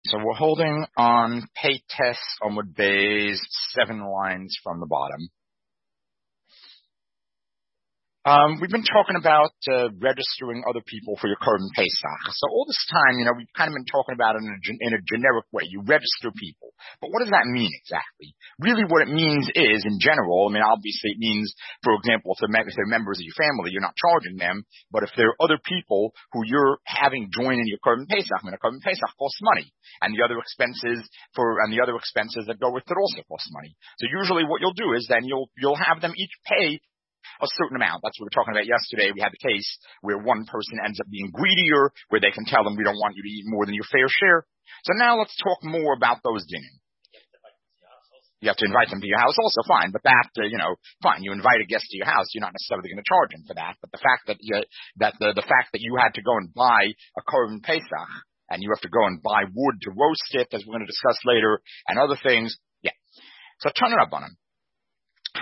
So we're holding on Peites Amud Beis, 7 lines from the bottom. We've been talking about registering other people for your Korban Pesach. So all this time, we've kind of been talking about it in a generic way. You register people. But what does that mean exactly? Really what it means is, in general, obviously it means, for example, if they're members of your family, you're not charging them. But if there are other people who you're having join in your Korban Pesach, a Korban Pesach costs money. And the other expenses that go with it also cost money. So usually what you'll do is then you'll have them each pay a certain amount. That's what we were talking about yesterday. We had the case where one person ends up being greedier, where they can tell them, we don't want you to eat more than your fair share. So now let's talk more about those dinim. You have to invite them to your house also, fine. But that, fine. You invite a guest to your house, you're not necessarily going to charge him for that. But the fact that the fact that you had to go and buy a Korban Pesach, and you have to go and buy wood to roast it, as we're going to discuss later, and other things, yeah. So turn it up on him. If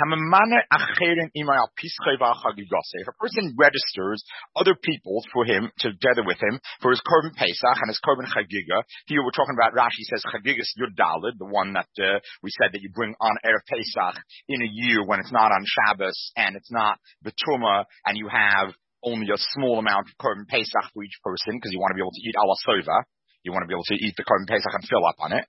a person registers other people together with him for his Korban Pesach and his Korban Chagiga, here we're talking about, Rashi says Chagigas Yud Daled, the one that we said that you bring on Erev Pesach in a year when it's not on Shabbos and it's not B'tumah, and you have only a small amount of Korban Pesach for each person because you want to be able to eat ala sova. You want to be able to eat the Korban Pesach and fill up on it.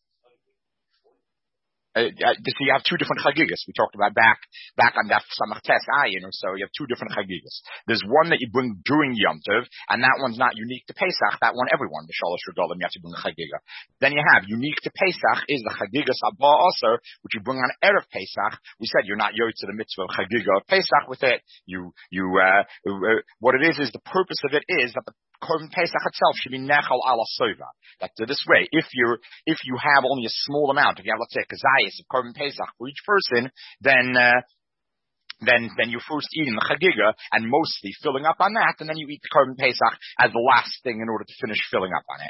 So you have two different chagigas. We talked about back on that Samach Tes Ayin, so you have two different chagigas. There's one that you bring during Yom Tov, and that one's not unique to Pesach. That one, everyone, the Shalosh Regalim, you have to bring a chagiga. Then you have unique to Pesach is the chagigas Abba also, which you bring on Erev Pesach. We said you're not yotze to the mitzvah of chagiga of Pesach with it. What it is the purpose of it is that the Korban Pesach itself should be nechal ala sova. That this way, if you have only a small amount, if you have, let's say, a kazayas of Korban Pesach for each person, then you're first eating the chagiga and mostly filling up on that, and then you eat the Korban Pesach as the last thing in order to finish filling up on it.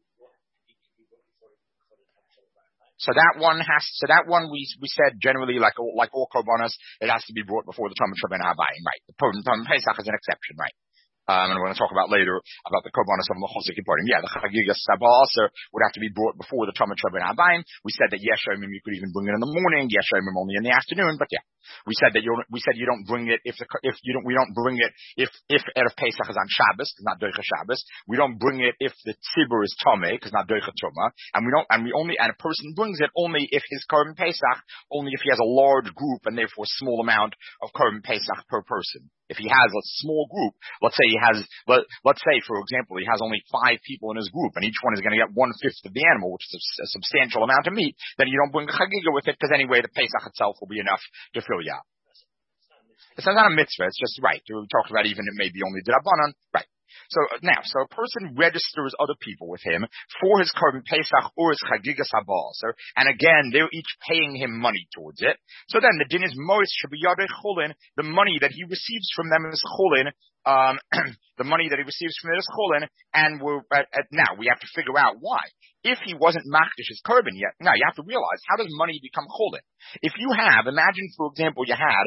So that one we said generally like all korbanos, it has to be brought before the Talmud Shabbat Habayim, right? The Korban Pesach is an exception, right? And we're going to talk about later about the korbanos of Mechosek Importim. Yeah, the Chagigas Sabah also would have to be brought before the Talmud Shabbat Habayim. We said that Yeshayim you could even bring it in the morning, Yeshayim only in the afternoon. But yeah, we said you don't bring it if we don't bring it if Erev Pesach is on Shabbos, because not Doicha Shabbos. We don't bring it if the tzibur is Tomei, because not Doicha Tuma. And a person brings it only if his Korban Pesach, only if he has a large group and therefore a small amount of Korban Pesach per person. If he has a small group, let's say for example, he has only 5 people in his group, and each one is going to get 1/5 of the animal, which is a substantial amount of meat, then you don't bring a chagiga with it, because anyway, the Pesach itself will be enough to fill you out. It's not a mitzvah, it's just right. We talked about even it may be only d'Rabbanan, right. So a person registers other people with him for his Korban Pesach or his Chagigas Haba'aser, and again, they're each paying him money towards it. So then the din is Mois Shabiyadei Chulin, the money that he receives from them is Chulin, the money that he receives from it is Chulin, and now we have to figure out why. If he wasn't Makdish his Korban yet, now you have to realize, how does money become Chulin? If you have, imagine for example you had,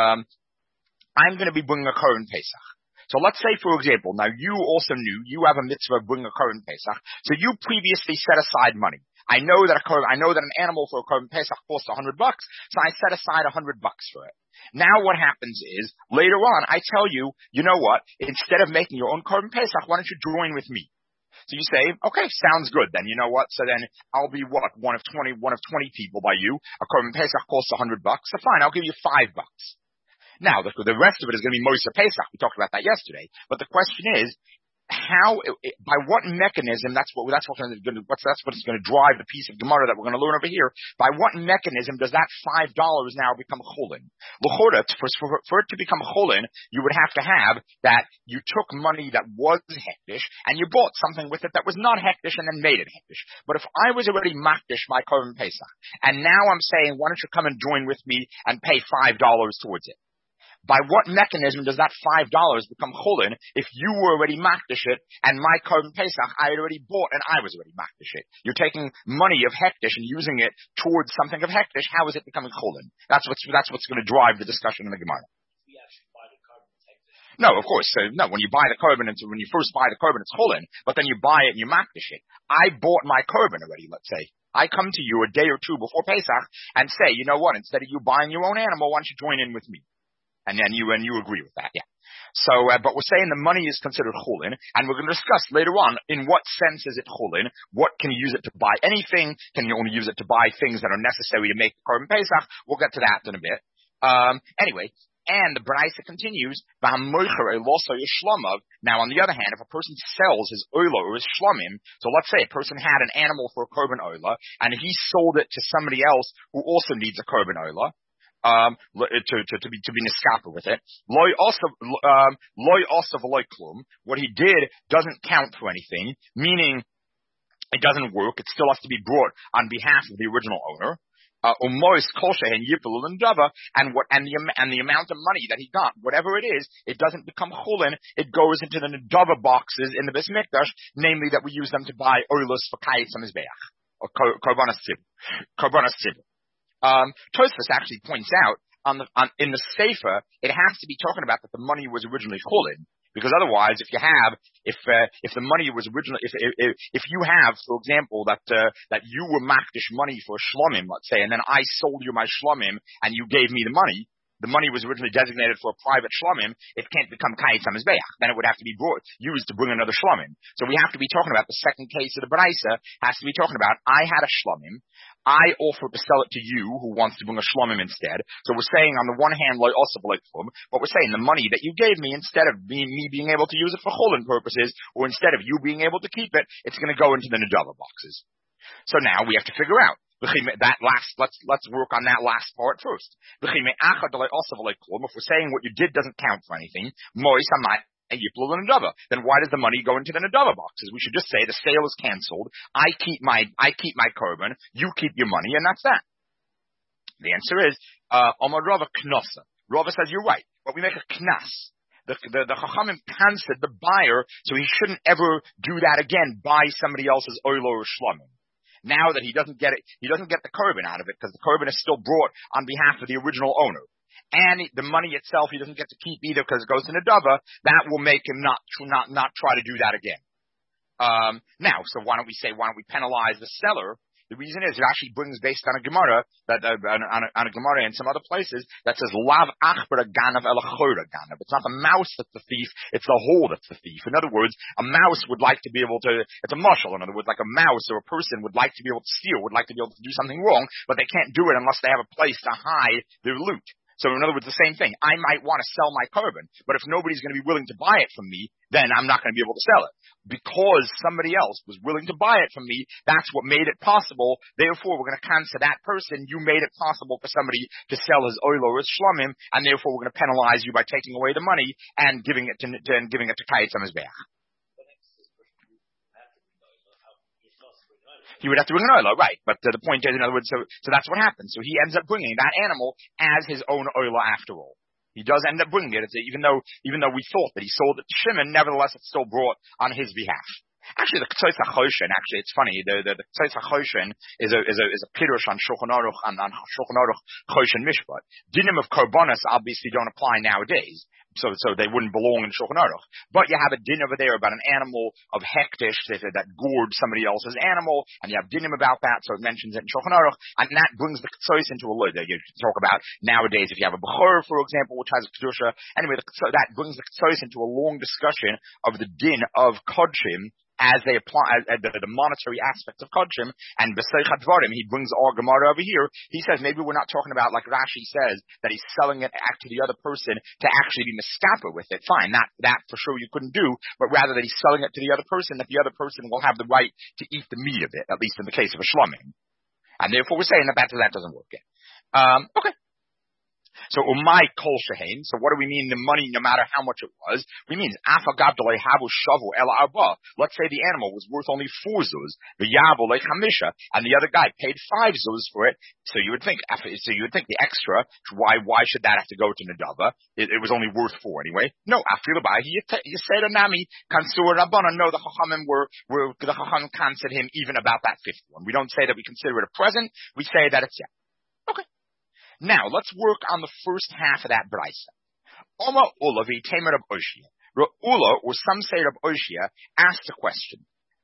I'm going to be bringing a Korban Pesach. So let's say, for example, now you also knew you have a mitzvah of bringing a Korban Pesach, so you previously set aside money. I know that an animal for a Korban Pesach costs $100, so I set aside $100 for it. Now what happens is, later on, I tell you, you know what, instead of making your own Korban Pesach, why don't you join with me? So you say, okay, sounds good. Then you know what? So then I'll be one of 20 people by you. A Korban Pesach costs $100, so fine, I'll give you $5. Now, the rest of it is going to be Moshe Pesach. We talked about that yesterday. But the question is, by what mechanism, that's what's going to drive the piece of Gemara that we're going to learn over here. By what mechanism does that $5 now become Cholin? L'chora, for it to become Cholin, you would have to have that you took money that was Hektish and you bought something with it that was not Hektish and then made it Hektish. But if I was already Makdish my Korban Pesach, and now I'm saying, why don't you come and join with me and pay $5 towards it? By what mechanism does that $5 become Chulin if you were already Makdish it and my Korban Pesach I had already bought and I was already Makdish it? You're taking money of Hektish and using it towards something of Hektish. How is it becoming Chulin? That's what's going to drive the discussion in the Gemara. No, of course. No, when you buy the korban, when you first buy the korban, it's chulin, but then you buy it and you makdish it. I bought my korban already, let's say. I come to you a day or two before Pesach and say, you know what, instead of you buying your own animal, why don't you join in with me? And then you agree with that, yeah. So, but we're saying the money is considered chulin, and we're going to discuss later on in what sense is it chulin. What can you use it to buy anything? Can you only use it to buy things that are necessary to make the korban Pesach? We'll get to that in a bit. Anyway, and the Braisa continues, now on the other hand, if a person sells his oila or his shlamim, so let's say a person had an animal for a korban oila, and he sold it to somebody else who also needs a korban oila, to be niskapa with it. Loy also v'loy klum. What he did doesn't count for anything, meaning it doesn't work. It still has to be brought on behalf of the original owner. And the amount of money that he got, whatever it is, it doesn't become chulin. It goes into the nedava boxes in the Beis Mikdash, namely that we use them to buy oilus for kayitz hamizbeach or korbanos tzibur. Tosfos actually points out in the sefer, it has to be talking about that the money was originally chulin. Because otherwise, if the money was originally, if you have, for example, that you were makdish money for shlomim, let's say, and then I sold you my shlomim and you gave me the money was originally designated for a private shlomim, it can't become kayitz hamizbeach. Then it would have to be used to bring another shlomim. So we have to be talking about the second case of the Braisa, has to be talking about, I had a shlomim, I offered to sell it to you who wants to bring a shlomim instead. So we're saying on the one hand, but we're saying the money that you gave me, instead of me being able to use it for chulin purposes, or instead of you being able to keep it, it's going to go into the nedava boxes. So now we have to figure out let's work on that last part first. If we're saying what you did doesn't count for anything, then why does the money go into the nedava boxes? We should just say the sale is canceled. I keep my korban, you keep your money, and that's that. The answer is Omar Rava Knosa. Rava says you're right, but we make a knas. The Chachamim canceled the buyer, so he shouldn't ever do that again, buy somebody else's oil or shlamim. Now that he doesn't get the korban out of it, because the korban is still brought on behalf of the original owner. And the money itself he doesn't get to keep either because it goes to nedava. That will make him not try to do that again. Now, so why don't we penalize the seller? The reason is it actually brings based on a Gemara on a Gemara in some other places that says lav achbara ganav elachora ganav. It's not the mouse that's the thief; it's the hole that's the thief. In other words, a mouse would like to be able to. It's a mushal. In other words, like a mouse or a person would like to be able to steal, would like to be able to do something wrong, but they can't do it unless they have a place to hide their loot. So in other words, the same thing. I might want to sell my korban, but if nobody's going to be willing to buy it from me, then I'm not going to be able to sell it. Because somebody else was willing to buy it from me, that's what made it possible. Therefore, we're going to cancel that person. You made it possible for somebody to sell his oil or his shlomim, and therefore we're going to penalize you by taking away the money and giving it to kayitz hamizbeach. He would have to bring an oila, right? But the point is, in other words, so that's what happens. So he ends up bringing that animal as his own oila after all. He does end up bringing it. Even though we thought that he sold it to Shimon, nevertheless it's still brought on his behalf. Actually, the Ktsois HaChoshen, it's funny. The Ktsois HaChoshen is a pirush on Shulchan Aruch and on Shulchan Aruch Choshen Mishpat. Dinim of korbanos obviously don't apply nowadays. So they wouldn't belong in Shulchan Aruch. But you have a din over there about an animal of hektish that gored somebody else's animal, and you have dinim about that, so it mentions it in Shulchan Aruch, and that brings the Ktsois into a load. You talk about nowadays if you have a Bechor, for example, which has a Kedusha. Anyway, that brings the Ktsois into a long discussion of the din of Kodshim, as they apply the monetary aspects of Kodshim, and B'seichat Dvarim, he brings our Gemara over here. He says maybe we're not talking about, like Rashi says, that he's selling it to the other person to actually be miskapa with it. Fine, that for sure you couldn't do, but rather that he's selling it to the other person, that the other person will have the right to eat the meat of it, at least in the case of a shlomim. And therefore we're saying that doesn't work yet. Okay. So umay kol shehein. So what do we mean? The money, no matter how much it was, we mean afagab delay havu shavu ela arba. Let's say the animal was worth only 4 zuz, the yavu like hamisha, and the other guy paid 5 zuz for it. So you would think the extra. Why should that have to go to nedava? It was only worth 4 anyway. No, after the buy, you say to nami kansur rabbana. No, the chachamim the chachamim considered him even about that 5th one. We don't say that we consider it a present. We say that it's yeah. Okay. Now, let's work on the first half of that Braisa. Oma Ulavi Tamer of Oshia. Ula, or some say of Oshia, asked a question.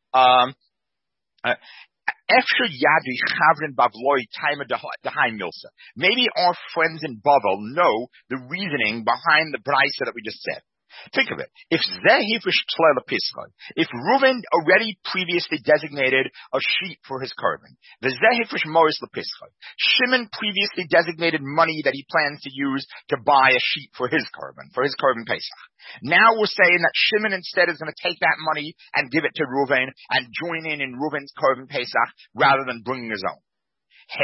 Maybe our friends in Bavel know the reasoning behind the brisa that we just said. Think of it. If Reuven already previously designated a sheep for his korban, Shimon previously designated money that he plans to use to buy a sheep for his korban Pesach. Now we're saying that Shimon instead is going to take that money and give it to Reuven and join in Reuven's korban Pesach rather than bringing his own. How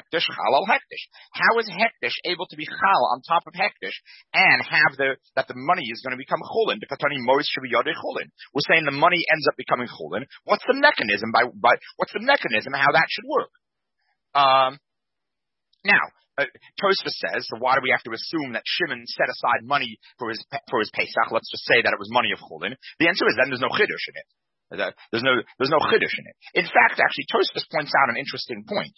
is hektish able to be chal on top of hektish and have that the money is going to become chulin? We're saying the money ends up becoming chulin. What's the mechanism what's the mechanism how that should work? Now, Tosfos says, so why do we have to assume that Shimon set aside money for his Pesach? Let's just say that it was money of chulin. The answer is then there's no chiddush in it. There's no chiddush in it. In fact, actually, Tosfos points out an interesting point.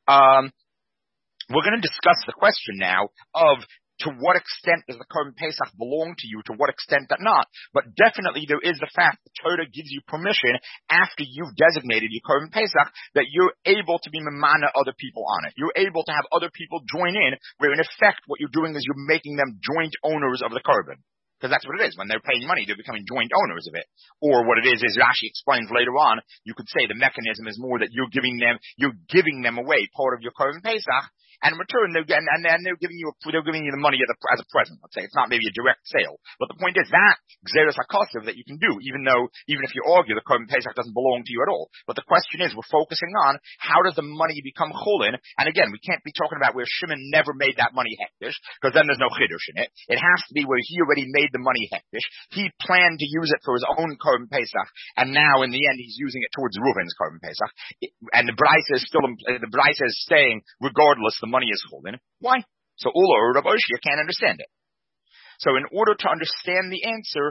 We're going to discuss the question now of to what extent does the korban Pesach belong to you, to what extent that not. But definitely there is the fact that Torah gives you permission after you've designated your korban Pesach that you're able to be memana other people on it. You're able to have other people join in, where in effect what you're doing is you're making them joint owners of the korban. Because that's what it is. When they're paying money, they're becoming joint owners of it. Or what it is Rashi explains later on, you could say the mechanism is more that you're giving them away part of your korban Pesach, and in return they're giving you the money as a present. Let's say it's not maybe a direct sale, but the point is that Xeris HaKosav that you can do, even if you argue the korban Pesach doesn't belong to you at all. But the question is, we're focusing on how does the money become chulin? And again, we can't be talking about where Shimon never made that money hektish, because then there's no chiddush in it. It has to be where he already made the money hektish. He planned to use it for his own korban Pesach, and now in the end he's using it towards Reuven's korban Pesach. And the brisa is saying, regardless, the money is chulin. Why? So Ula or Rav Oshia can't understand it. So in order to understand the answer,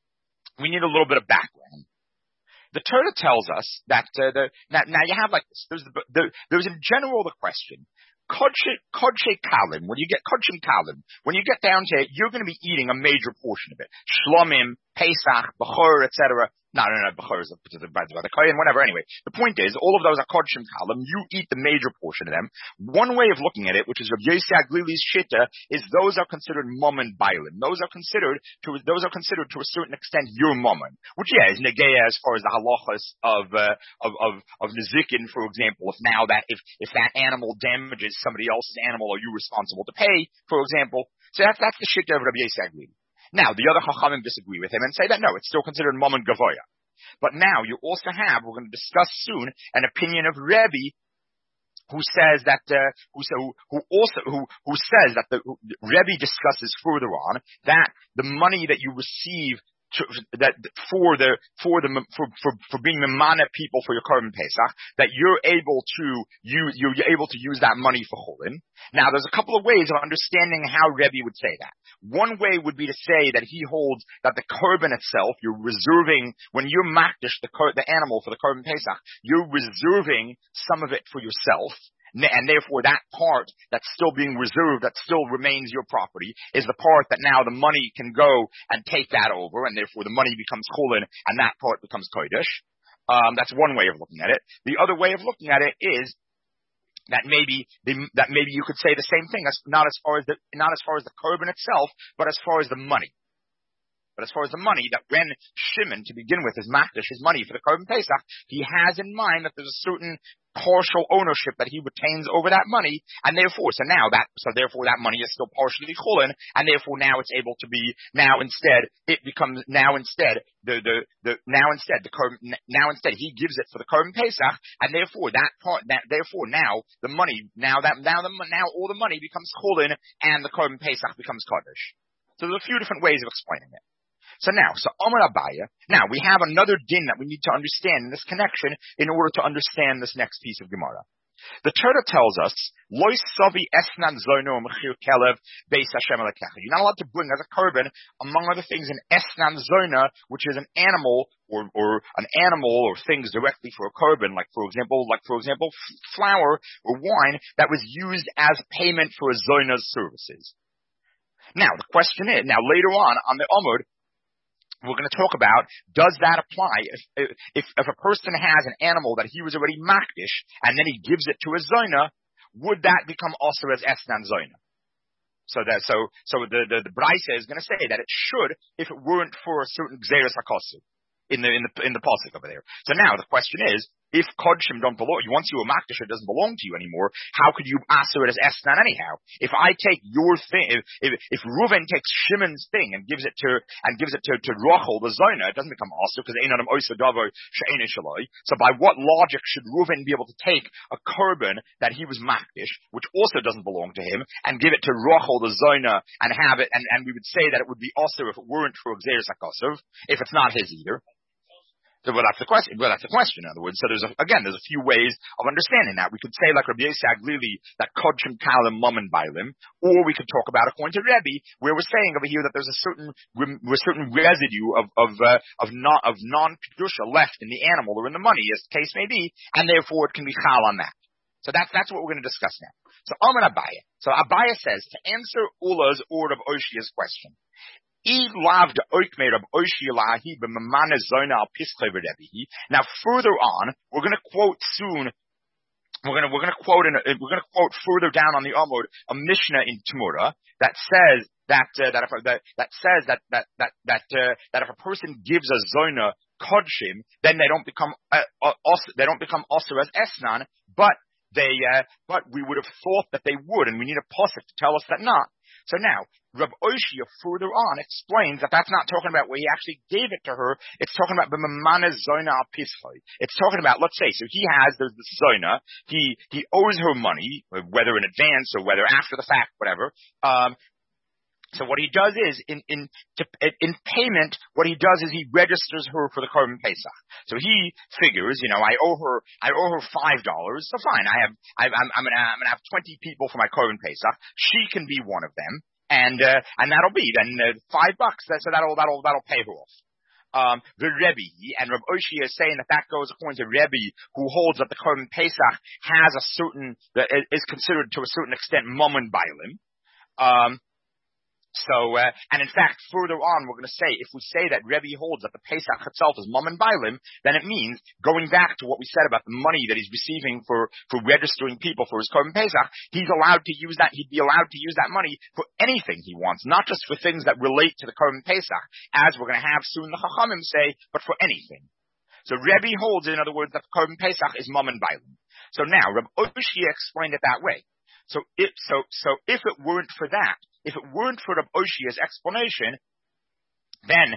we need a little bit of background. The Torah tells us that now you have like this. There's in general the question. Kodshe Kalim, when you get Kodshim Kalim, when you get down to it, you're going to be eating a major portion of it. Shlomim, Pesach, Bechor, etc. No, Bechor is the Kohen, whatever. Anyway, the point is, all of those are Kodshim Kalim. You eat the major portion of them. One way of looking at it, which is Rav Yossi Aglili's Shitta, is those are considered mum and bailim. Those are considered to a certain extent your mumman, which is negeya as far as the halachas of nezikin, for example. If that animal damages somebody else's animal, are you responsible to pay, for example? So that's the Shitta of Rav Yossi Aglili. Now, the other Chachamim disagree with him and say that no, it's still considered Mammon Gavoya. But now you also have, we're going to discuss soon, an opinion of Rebbe who says that Rebbe discusses further on that the money that you receive for being the mana people for your korban Pesach, that you're able to use that money for chulin. Now, there's a couple of ways of understanding how Rebbe would say that. One way would be to say that he holds that the korban itself, you're reserving, when you're makdish the animal for the korban Pesach, you're reserving some of it for yourself. And therefore that part that's still being reserved, that still remains your property, is the part that now the money can go and take that over, and therefore the money becomes chulin, and that part becomes kodesh. That's one way of looking at it. The other way of looking at it is that maybe you could say the same thing, not as far as the korban itself, but as far as the money. But as far as the money, that when Shimon, to begin with, is makdish his money for the korban Pesach, he has in mind that there's a certain partial ownership that he retains over that money, and therefore, therefore that money is still partially chulin, and therefore now it's able to be, now instead he gives it for the korban Pesach, and therefore now all the money becomes chulin, and the korban Pesach becomes kaddish. So there's a few different ways of explaining it. So Amar Abaya. Now we have another din that we need to understand in this connection in order to understand this next piece of Gemara. The Torah tells us, Lois Savi Esnan Zono Mechir Kelev Beis Hashem Elokech. You're not allowed to bring as a korban, among other things, an Esnan Zona, which is an animal or things directly for a korban, like for example, flour or wine that was used as payment for a Zona's services. Now, the question is, later on the Amud, we're going to talk about, does that apply if a person has an animal that he was already makdish, and then he gives it to a zoina, would that become also as esnan zoina? So the Braisa is going to say that it should, if it weren't for a certain gzeres hakosu in the pasuk over there. So now the question is, if kodshim don't belong, once you are makdish, it doesn't belong to you anymore. How could you aser it as esnan anyhow? If I take your thing, if Reuven takes Shimon's thing and gives it to Rachel the zona, it doesn't become aser because ein adam oisa davo she'ein shaloi. So by what logic should Reuven be able to take a korban that he was makdish, which also doesn't belong to him, and give it to Rachel the zona and have it, and we would say that it would be aser if it weren't for gzeres hakosov, if it's not his either. So that's the question. In other words, so there's a few ways of understanding that. We could say like Rabbi Yosef Aglili that kodshim kalim mummin bailim, or we could talk about according to Rebbe, where we're saying over here that there's a certain residue of non kedusha left in the animal or in the money, as the case may be, and therefore it can be chal on that. So that's what we're going to discuss now. So Amar Abaya. So Abaya says to answer Ula's or of Oshia's question. Now further on, we're going to quote soon. We're going to quote further down on the Amud a Mishnah in Tamura that says that if a person gives a zona kodshim, then they don't become also as esnan, but we would have thought that they would, and we need a pasuk to tell us that not. So now, Rab Oshia further on explains that that's not talking about where he actually gave it to her. It's talking about b'mamana zona al pischoy. It's talking about, let's say, so there's this zona. He owes her money, whether in advance or whether after the fact, whatever. So what he does is, in payment, what he does is he registers her for the Korban Pesach. So he figures, I owe her $5. So fine, I'm gonna have 20 people for my Korban Pesach. She can be one of them, and that'll be then $5. So that'll pay her off. The Rebbe and Reb Oshia is saying that goes according to Rebbe, who holds that the Korban Pesach is considered to a certain extent Mammon Bailim. And in fact, further on, we're going to say, if we say that Rebbe holds that the Pesach itself is Mammon Bailim, then it means, going back to what we said about the money that he's receiving for registering people for his Korban Pesach, he'd be allowed to use that money for anything he wants, not just for things that relate to the Korban Pesach, as we're going to have soon the Chachamim say, but for anything. So Rebbe holds, in other words, that the Korban Pesach is Mammon Bailim. So now, Reb Oshia explained it that way. So if it weren't for that, if it weren't for Reb Oshia's explanation, then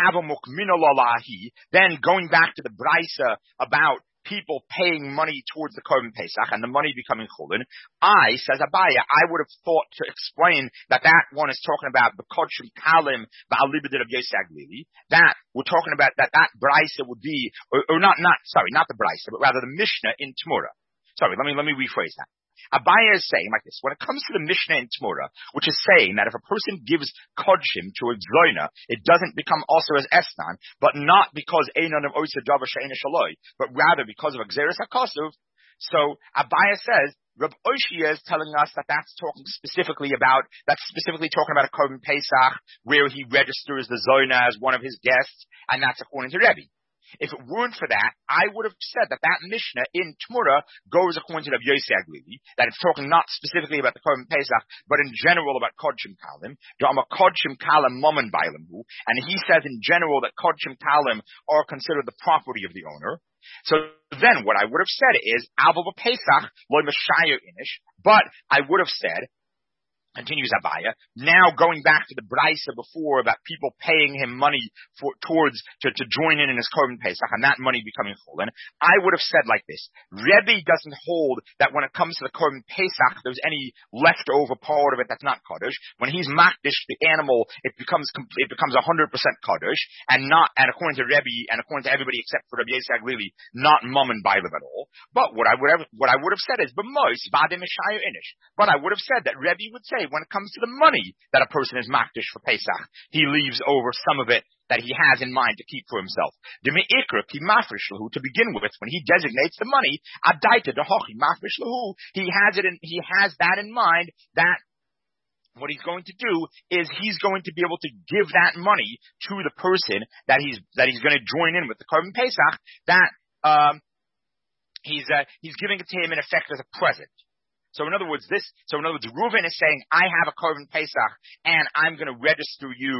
then going back to the Braisa about people paying money towards the Korban Pesach and the money becoming chulin, says Abaya, I would have thought to explain that one is talking about the Kodshim Kalim Ba'alibadid of Yesaglili, that we're talking about that Braisa would be, or not the Braisa, but rather the Mishnah in Tamura. Sorry, let me rephrase that. Abaya is saying like this, when it comes to the Mishnah in Tamura, which is saying that if a person gives kodshim to a zoina, it doesn't become also as esnan, but not because einon of oisa dava she'ena shaloi, but rather because of gzeres hakosov. So Abaya says, Reb Oshia is telling us that's specifically talking about a Korban Pesach, where he registers the zoina as one of his guests, and that's according to Rebbe. If it weren't for that, I would have said that Mishnah in Tamura goes according to Rav Yosef Aglili, that it's talking not specifically about the Korban Pesach, but in general about Kodshim Kalim. Dama Kodshim Kalim Mammon Bailimhu, and he says in general that Kodshim Kalim are considered the property of the owner. So then what I would have said is, Alba Pesach loy Mashaya Inish, but I would have said, continues Abaya, now going back to the Braisa before about people paying him money to join in his Korban Pesach and that money becoming chulin, I would have said like this: Rebbe doesn't hold that when it comes to the Korban Pesach there's any leftover part of it that's not kaddish. When he's makdish the animal, it becomes 100% kaddish, and according to Rebbe and according to everybody except for Rabbi Yosef Aglili, not mammon bailev at all. But what I would have said is b'mois vadim mishayu inish. But I would have said that Rebbe would say, when it comes to the money that a person is makdish for Pesach, he leaves over some of it that he has in mind to keep for himself. To begin with, when he designates the money, he has that in mind, that what he's going to do is he's going to be able to give that money to the person that he's going to join in with the Korban Pesach, that he's giving it to him in effect as a present. So in other words, Reuven is saying, I have a Korban Pesach, and I'm going to register you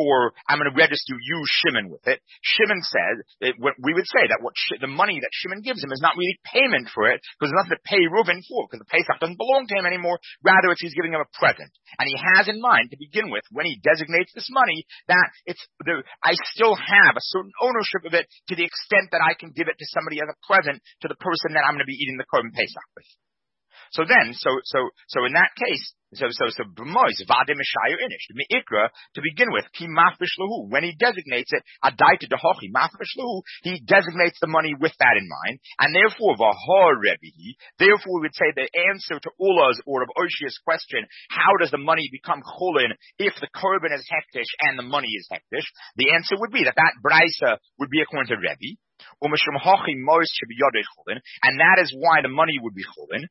Shimon with it. Shimon says, we would say that the money that Shimon gives him is not really payment for it, because there's nothing to pay Reuven for, because the Pesach doesn't belong to him anymore. Rather, he's giving him a present. And he has in mind, to begin with, when he designates this money, that I still have a certain ownership of it to the extent that I can give it to somebody as a present to the person that I'm going to be eating the Korban Pesach with. So in that case, b'mois vade mishayer inish the meikra to begin with ki mafresh lahu, when he designates it adaita dehochi mafresh lahu, he designates the money with that in mind, and therefore v'har rebihi. Therefore, we would say the answer to Ula's or of Oshia's question, how does the money become chulin if the korban is hektish and the money is hektish? The answer would be that brisa would be according to Rebbe. And that is why the money would be chulin.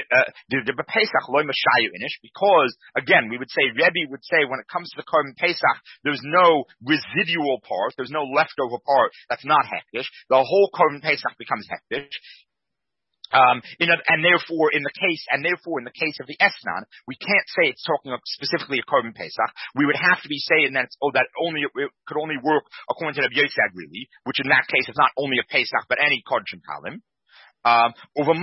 Because, again, we would say, Rebbe would say, when it comes to the Korban Pesach, there's no residual part, there's no leftover part that's not hektish. The whole Korban Pesach becomes hektish. And therefore in the case of the Esnan, we can't say it's talking of specifically a Korban Pesach. We would have to be saying that it could only work according to the Yosef really, which in that case is not only a Pesach but any Kodesh Kalim. When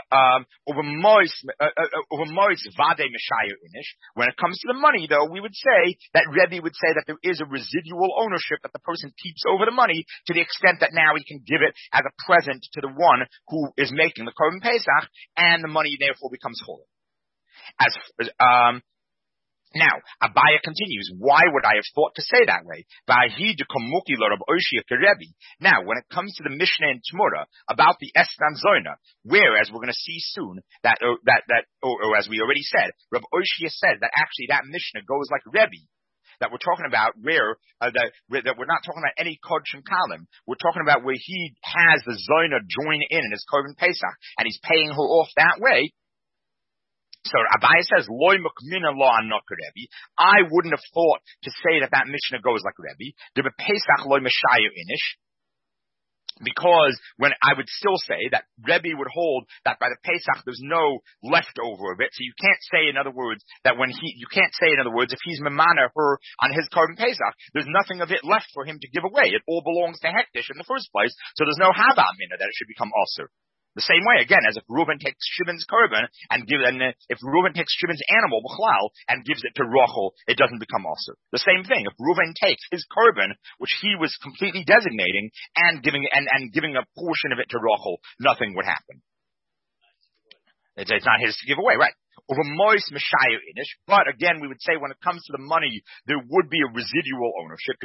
it comes to the money, though, we would say that Rebbe would say that there is a residual ownership that the person keeps over the money to the extent that now he can give it as a present to the one who is making the Korban Pesach, and the money therefore becomes holy. Now, Abaya continues, why would I have thought to say that way? Now, when it comes to the Mishnah and Tmura about the Esnan Zoyna, where, as we're going to see soon, or as we already said, Rav Oshia said that actually that Mishnah goes like Rebbe, that we're talking about that we're not talking about any Kodesh Kalim. We're talking about where he has the Zoyna join in his Korban Pesach, and he's paying her off that way. So Abaya says, Loy mukmina lo anok Rebbe. I wouldn't have thought to say that Mishnah goes like Rebbe. De Pesach loy meshayer inish. Because when I would still say that Rebbe would hold that by the Pesach there's no leftover of it. So you can't say, in other words, if he's memana her on his Korban Pesach, there's nothing of it left for him to give away. It all belongs to Hektish in the first place. So there's no hava mina that it should become osir. The same way, again, as if Reuven takes Shimon's korban if Reuven takes Shimon's animal, B'chlal, and gives it to Rachel, it doesn't become also. The same thing, if Reuven takes his korban, which he was completely designating, and giving a portion of it to Rachel, nothing would happen. It's not his to give away, right? But again, we would say when it comes to the money, there would be a residual ownership.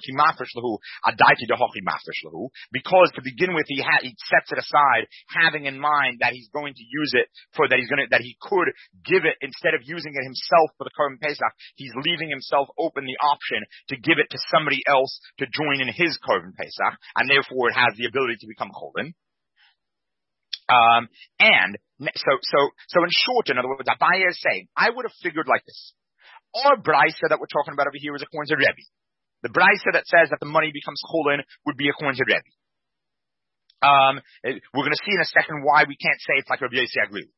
Because to begin with, he sets it aside, having in mind that he's going to use it that he could give it instead of using it himself for the Korban Pesach. He's leaving himself open the option to give it to somebody else to join in his Korban Pesach, and therefore it has the ability to become Cholin. So in short, in other words, Abaya is saying, I would have figured like this. Our brisa that we're talking about over here is according to Rebbe. The brisa that says that the money becomes chulin would be according to Rebbe. We're going to see in a second why we can't say it's like Rabbi Yossi Agri.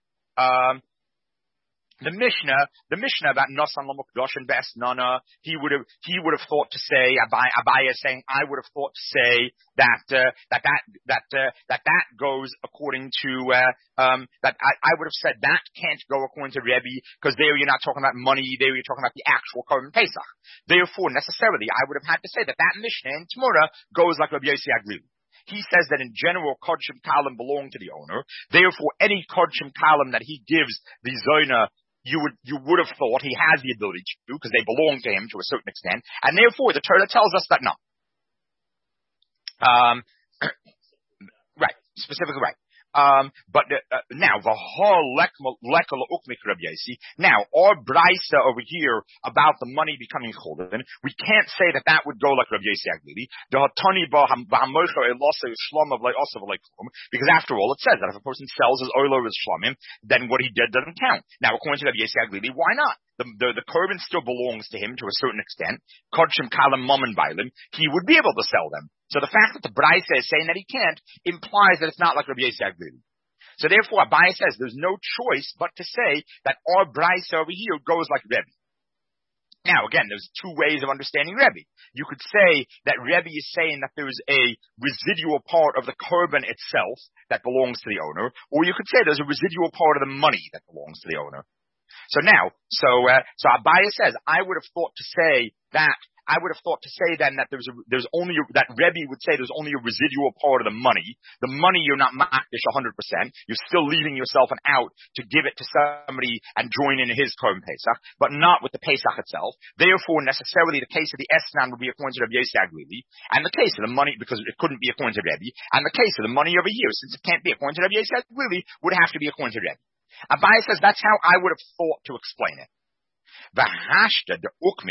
The Mishnah about Nosan Lomukdosh and Bes Nana, he would have thought to say, Abaya is saying, I would have thought to say that goes according to, that I would have said that can't go according to Rebbe, because there you're not talking about money, there you're talking about the actual Korban Pesach. Therefore, necessarily, I would have had to say that Mishnah in Tmura goes like Rabbi Yossi Agri. He says that in general, Kodshim Kalim belong to the owner. Therefore, any Kodshim Kalim that he gives the Zoyna, you would have thought he has the ability to do, because they belong to him to a certain extent, and therefore the Torah tells us that no. Right, specifically right. Now the whole now our brisa over here about the money becoming chulin, we can't say that would go like Rabbi Yossi Aglili. Because after all, it says that if a person sells his oil or his shlomim, then what he did doesn't count. Now, according to Rabbi Yossi Aglili, why not? The korban still belongs to him to a certain extent. Kodshim kalam mammon bailim, he would be able to sell them. So the fact that the brisa is saying that he can't implies that it's not like Rabbi Yossi Aglili. So therefore, Abaye says there's no choice but to say that our brisa over here goes like Rebbe. Now, again, there's two ways of understanding Rebbe. You could say that Rebbe is saying that there is a residual part of the korban itself that belongs to the owner, or you could say there's a residual part of the money that belongs to the owner. So Abaye says, I would have thought to say then that there's only that Rebbe would say there's only a residual part of the money. The money you're not makdish 100%. You're still leaving yourself an out to give it to somebody and join in his korban Pesach, but not with the Pesach itself. Therefore, necessarily the case of the Esnan would be according to Rabbi Yossi Aglili, and the case of the money, because it couldn't be according to Rebbe, and the case of the money over here, since it can't be according to Rabbi Yossi Aglili, would have to be according to Rebbe. Abaye says that's how I would have thought to explain it. But now that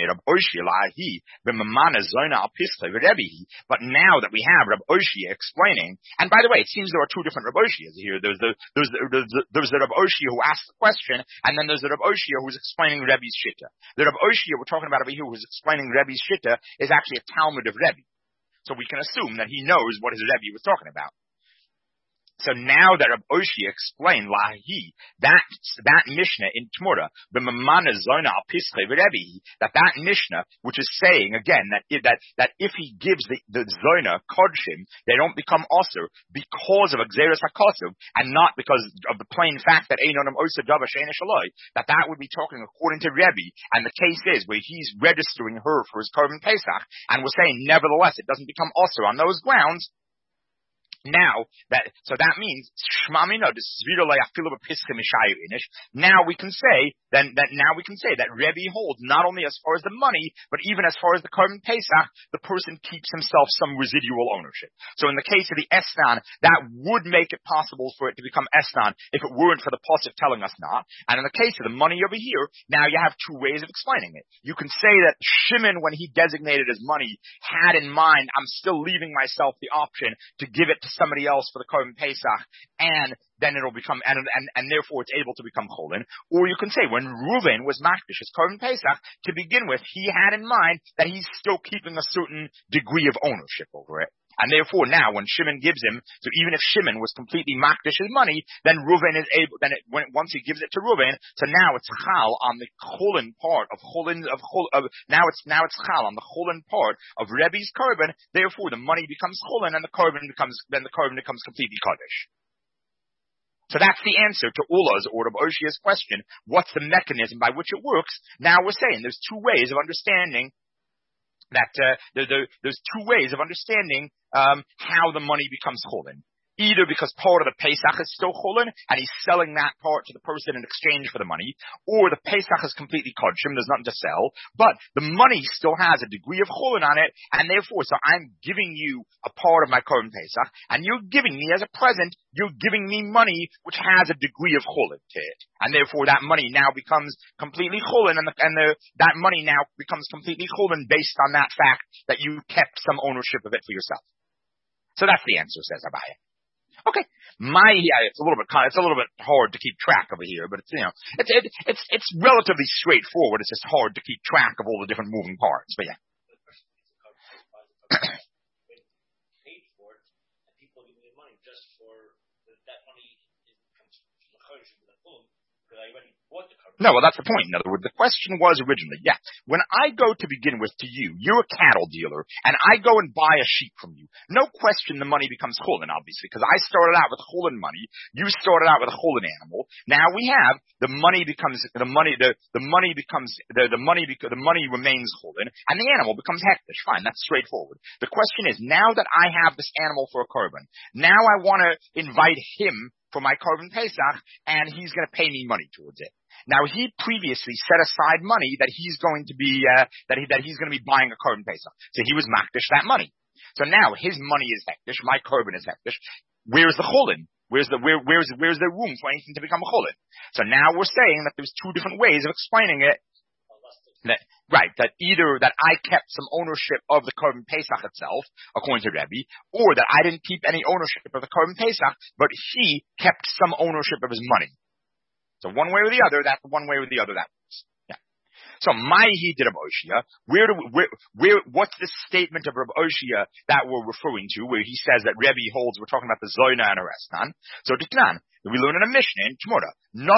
we have Rab Oshia explaining, and by the way, it seems there are two different Rab Oshias here. There's the Rab Oshia who asked the question, and then there's the Rab Oshia who's explaining Rebbe's Shitta. The Rab Oshia we're talking about over here who's explaining Rebbe's Shitta is actually a Talmud of Rebbe. So we can assume that he knows what his Rebbe was talking about. So now that Rab Oshia explained Lahi, that Mishnah in Tmura, that Mishnah, which is saying again that if he gives the Zona Kodshim, they don't become Osir because of Xeris HaKosov, and not because of the plain fact that Einonam Osa Dava Sheina Shaloi, that would be talking according to Rebbe, and the case is where he's registering her for his korban Pesach, and we're saying nevertheless it doesn't become Osir on those grounds. Now that means now we can say that Rebbe holds not only as far as the money, but even as far as the korban Pesach, the person keeps himself some residual ownership. So in the case of the Esnan, that would make it possible for it to become Esnan if it weren't for the pasuk telling us not. And in the case of the money over here, now you have two ways of explaining it. You can say that Shimon, when he designated his money, had in mind, I'm still leaving myself the option to give it to somebody else for the korban Pesach, and then it'll become, and therefore it's able to become cholin. Or you can say when Reuven was makdish his korban Pesach, to begin with, he had in mind that he's still keeping a certain degree of ownership over it. And therefore now when Shimon gives him, so even if Shimon was completely makdish his money, then Reuven is able, once he gives it to Reuven, so now it's chal on the cholin part of cholin, now it's chal on the cholin part of Rebbe's korban, therefore the money becomes cholin and the korban becomes completely kaddish. So that's the answer to Ula's or Rab Oshia's question. What's the mechanism by which it works? Now we're saying there's two ways of understanding that there's two ways of understanding how the money becomes cholin. Either because part of the Pesach is still cholin, and he's selling that part to the person in exchange for the money, or the Pesach is completely kodshim, there's nothing to sell, but the money still has a degree of cholin on it, and therefore, so I'm giving you a part of my korban Pesach, and you're giving me as a present, you're giving me money which has a degree of cholin to it, and therefore that money now becomes completely cholin, and that money now becomes completely cholin based on that fact that you kept some ownership of it for yourself. So that's the answer, says Abaye. Okay, it's a little bit hard to keep track over here, but it's relatively straightforward. It's just hard to keep track of all the different moving parts. But yeah. Paid for it, and people giving you money just for that money comes from the church with the phone because I already bought the cover. No, well, that's the point. In other words, the question was originally, when I go to begin with to you, you're a cattle dealer, and I go and buy a sheep from you. No question the money becomes cholin, obviously, because I started out with cholin money, you started out with a cholin animal. Now we have the money remains cholin, and the animal becomes hektish. Fine, that's straightforward. The question is, now that I have this animal for a korban, now I want to invite him for my korban Pesach, and he's going to pay me money towards it. Now he previously set aside money that he's going to be he's going to be buying a korban Pesach. So he was makdish that money. So now his money is hektish, my korban is hektish. Where's the cholin? Where's the room for anything to become a chulin? So now we're saying that there's two different ways of explaining it. That either that I kept some ownership of the Korban Pesach itself, according to Rebbe, or that I didn't keep any ownership of the Korban Pesach, but he kept some ownership of his money. So one way or the other, that's one way or the other that works. Yeah. So Ma'hi did Reb Oshia. What's the statement of Reb Oshia that we're referring to, where he says that Rebbe holds, we're talking about the Zoyna and Arestan. So Ditnan, we learn in a Mishnah in Tmura,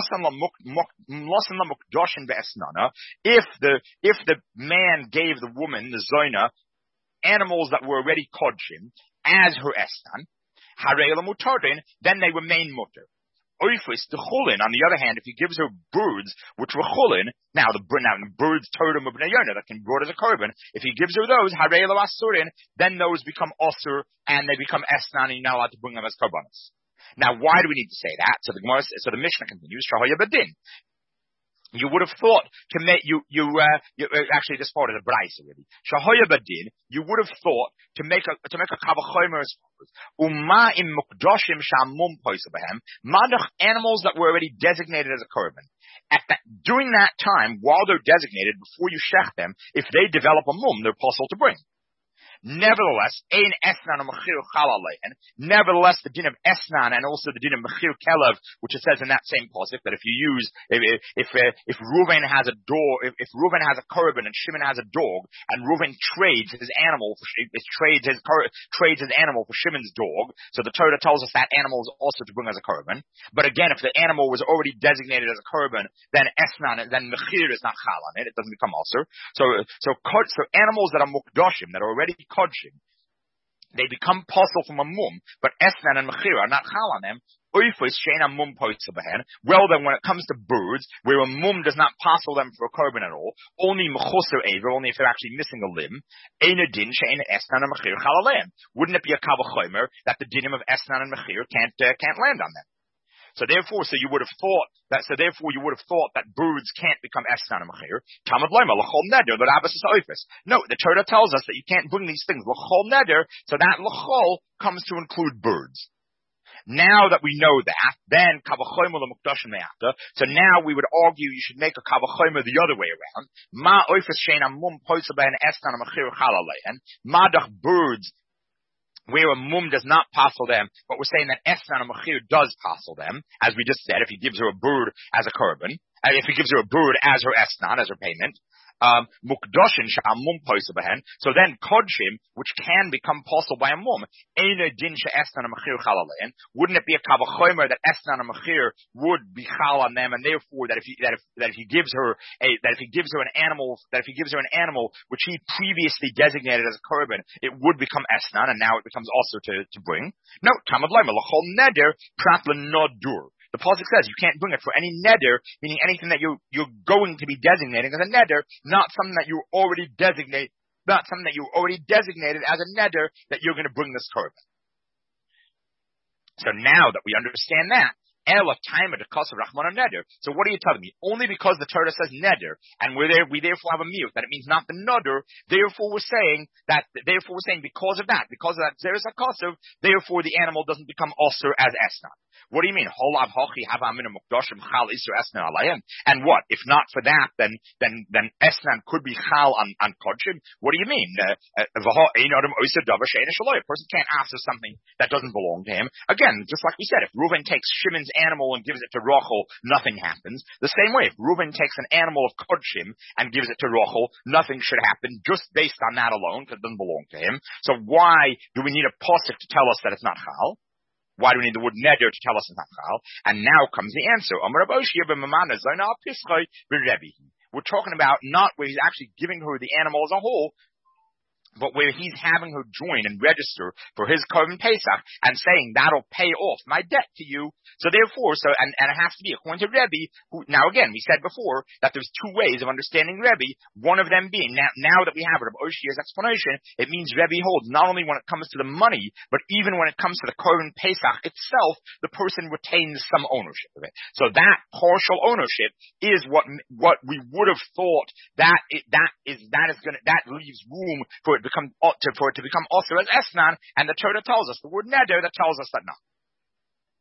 if the man gave the woman, the Zoyna, animals that were already kodshim as her estan, then they remain mutter. Oifis, the chulin, on the other hand, if he gives her birds, which were chulin, now the birds totem of Bnei that can be brought as a korban, if he gives her those, harelo asurin, then those become osur, and they become esnan, and you're not allowed to bring them as korbanos. Now, why do we need to say that? So the Mishnah continues, Shahoya Badin. You would have thought to make, actually this part of the Braisa really. Shahoya Badin, you would have thought to make a Kavachomer as follows. Im Mukdoshim Shamum Poisabahem, Madach, animals that were already designated as a korban. During that time, while they're designated, before you shech them, if they develop a mum, they're possible to bring. Nevertheless, the din of Esnan and also the din of Mechir Kelev, which it says in that same pasuk that if Reuven has a dog, if Reuven has a korban and Shimon has a dog, and Reuven trades his animal for Shimon's dog, so the Torah tells us that animal is also to bring as a korban. But again, if the animal was already designated as a korban, then Esnan, then Mechir is not chal on it; it doesn't become aser. So animals that are mukdoshim, that are already kodshim, they become possible from a mum, but Esnan and Mechir are not chal on them. Well, then when it comes to birds, where a mum does not passel them for a korban at all, only mechuser aver, only if they're actually missing a limb, wouldn't it be a kavachomer that the dinim of Esnan and Mechir can't land on them? So you would have thought that birds can't become Esnan and Mechir. No, the Torah tells us that you can't bring these things l'chol neder, so that l'chol comes to include birds. Now that we know that, then kavachomer l'mukdashim me'ata. So now we would argue you should make a kavachomer the other way around. Ma oifes shein amum poisel ben Esnan and Mechir chal aleihen. Madach birds, where a mum does not passel them, but we're saying that Esnan and Mechir does passel them, as we just said, if he gives her a bird as a korban, if he gives her a bird as her Esnan, as her payment, Mukdoshin sha'amum poisa behen. So then kodshim, which can become possible by a mum, eina din she'esnan and mechir chal alein. Wouldn't it be a kavachomer that esnan and mechir would be chal on them, and therefore that if he gives her an animal which he previously designated as a korban, it would become esnan, and now it becomes also to bring. No, tamad loyma l'chol neder prat l'nodur. The pasuk says you can't bring it for any neder, meaning anything that you're going to be designating as a neder, not something that you already designated as a neder that you're going to bring this korban. So now that we understand that, so what are you telling me? Only because the Torah says neder, and we therefore have a miyut, that it means not the neder, therefore we're saying because of that zeres hakosov, therefore the animal doesn't become osur as esnan. What do you mean? And what? If not for that, then esnan could be chal on kodshim. What do you mean? A person can't ask for something that doesn't belong to him. Again, just like we said, if Reuven takes Shimon's animal and gives it to Rachel, nothing happens. The same way, if Reuven takes an animal of kodshim and gives it to Rachel, nothing should happen just based on that alone, because it doesn't belong to him. So why do we need a pasuk to tell us that it's not chal? Why do we need the word neder to tell us it's not chal? And now comes the answer. We're talking about not where he's actually giving her the animal as a whole, but where he's having her join and register for his Korban Pesach and saying that'll pay off my debt to you. So therefore, and it has to be according to Rebbe, who, now again, we said before that there's two ways of understanding Rebbe, one of them being, now that we have Rabbi Oshia's explanation, it means Rebbe holds not only when it comes to the money, but even when it comes to the Korban Pesach itself, the person retains some ownership of it. So that partial ownership is what we would have thought that leaves room for it to become also as esnan, and the Torah tells us the word neder that tells us that not.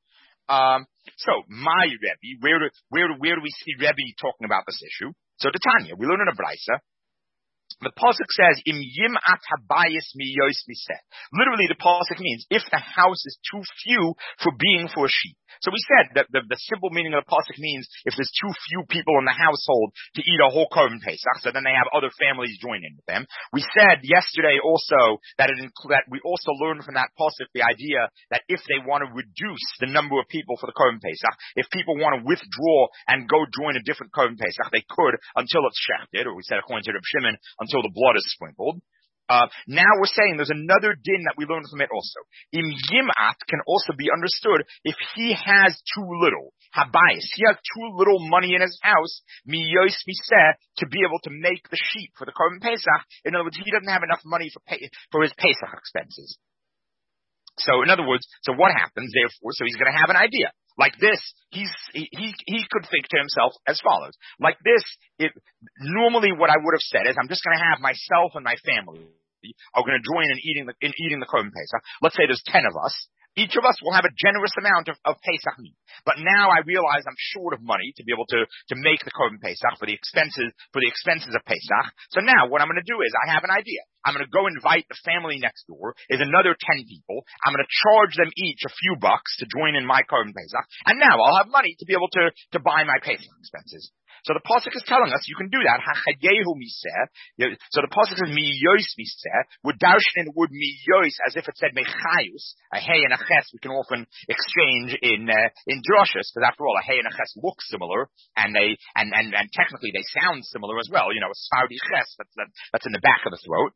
So my Rebbe, where do we see Rebbe talking about this issue? So the Tanya, we learn in a Brisa. The pasuk says, "Im yim'at habayis miyos miseh." Literally, the pasuk means if the house is too few for being for a sheep. So we said that the simple meaning of the pasuk means if there's too few people in the household to eat a whole korban pesach, so then they have other families join in with them. We said yesterday also that that we also learned from that pasuk the idea that if they want to reduce the number of people for the korban pesach, if people want to withdraw and go join a different korban pesach, they could until it's shechted, or we said according to Reb Shimon, until the blood is sprinkled. Now we're saying there's another din that we learned from it also. Im yim'at can also be understood if he has too little. Habayis, he has too little money in his house, miyos miseh, to be able to make the sheep for the korban pesach. In other words, he doesn't have enough money for his pesach expenses. So in other words, so what happens therefore? So he's going to have an idea. Like this, he could think to himself as follows. Like this, normally what I would have said is I'm just going to have myself and my family are going to join in eating the korban pesach. Let's say there's 10 of us. Each of us will have a generous amount of Pesach meat. But now I realize I'm short of money to be able to make the korban Pesach for the expenses of Pesach. So now what I'm going to do is I have an idea. I'm going to go invite the family next door. Is another 10 people. I'm going to charge them each a few bucks to join in my korban Pesach. And now I'll have money to be able to buy my Pesach expenses. So the pasuk is telling us you can do that. Hachayehu miseh. So the pasuk says miyos miseh. We're dashing in the word miyos as if it said mechayus. A hey and a ches we can often exchange in drushes, because after all a hey and a ches look similar and technically they sound similar as well. You know, a Sephardi ches that's in the back of the throat.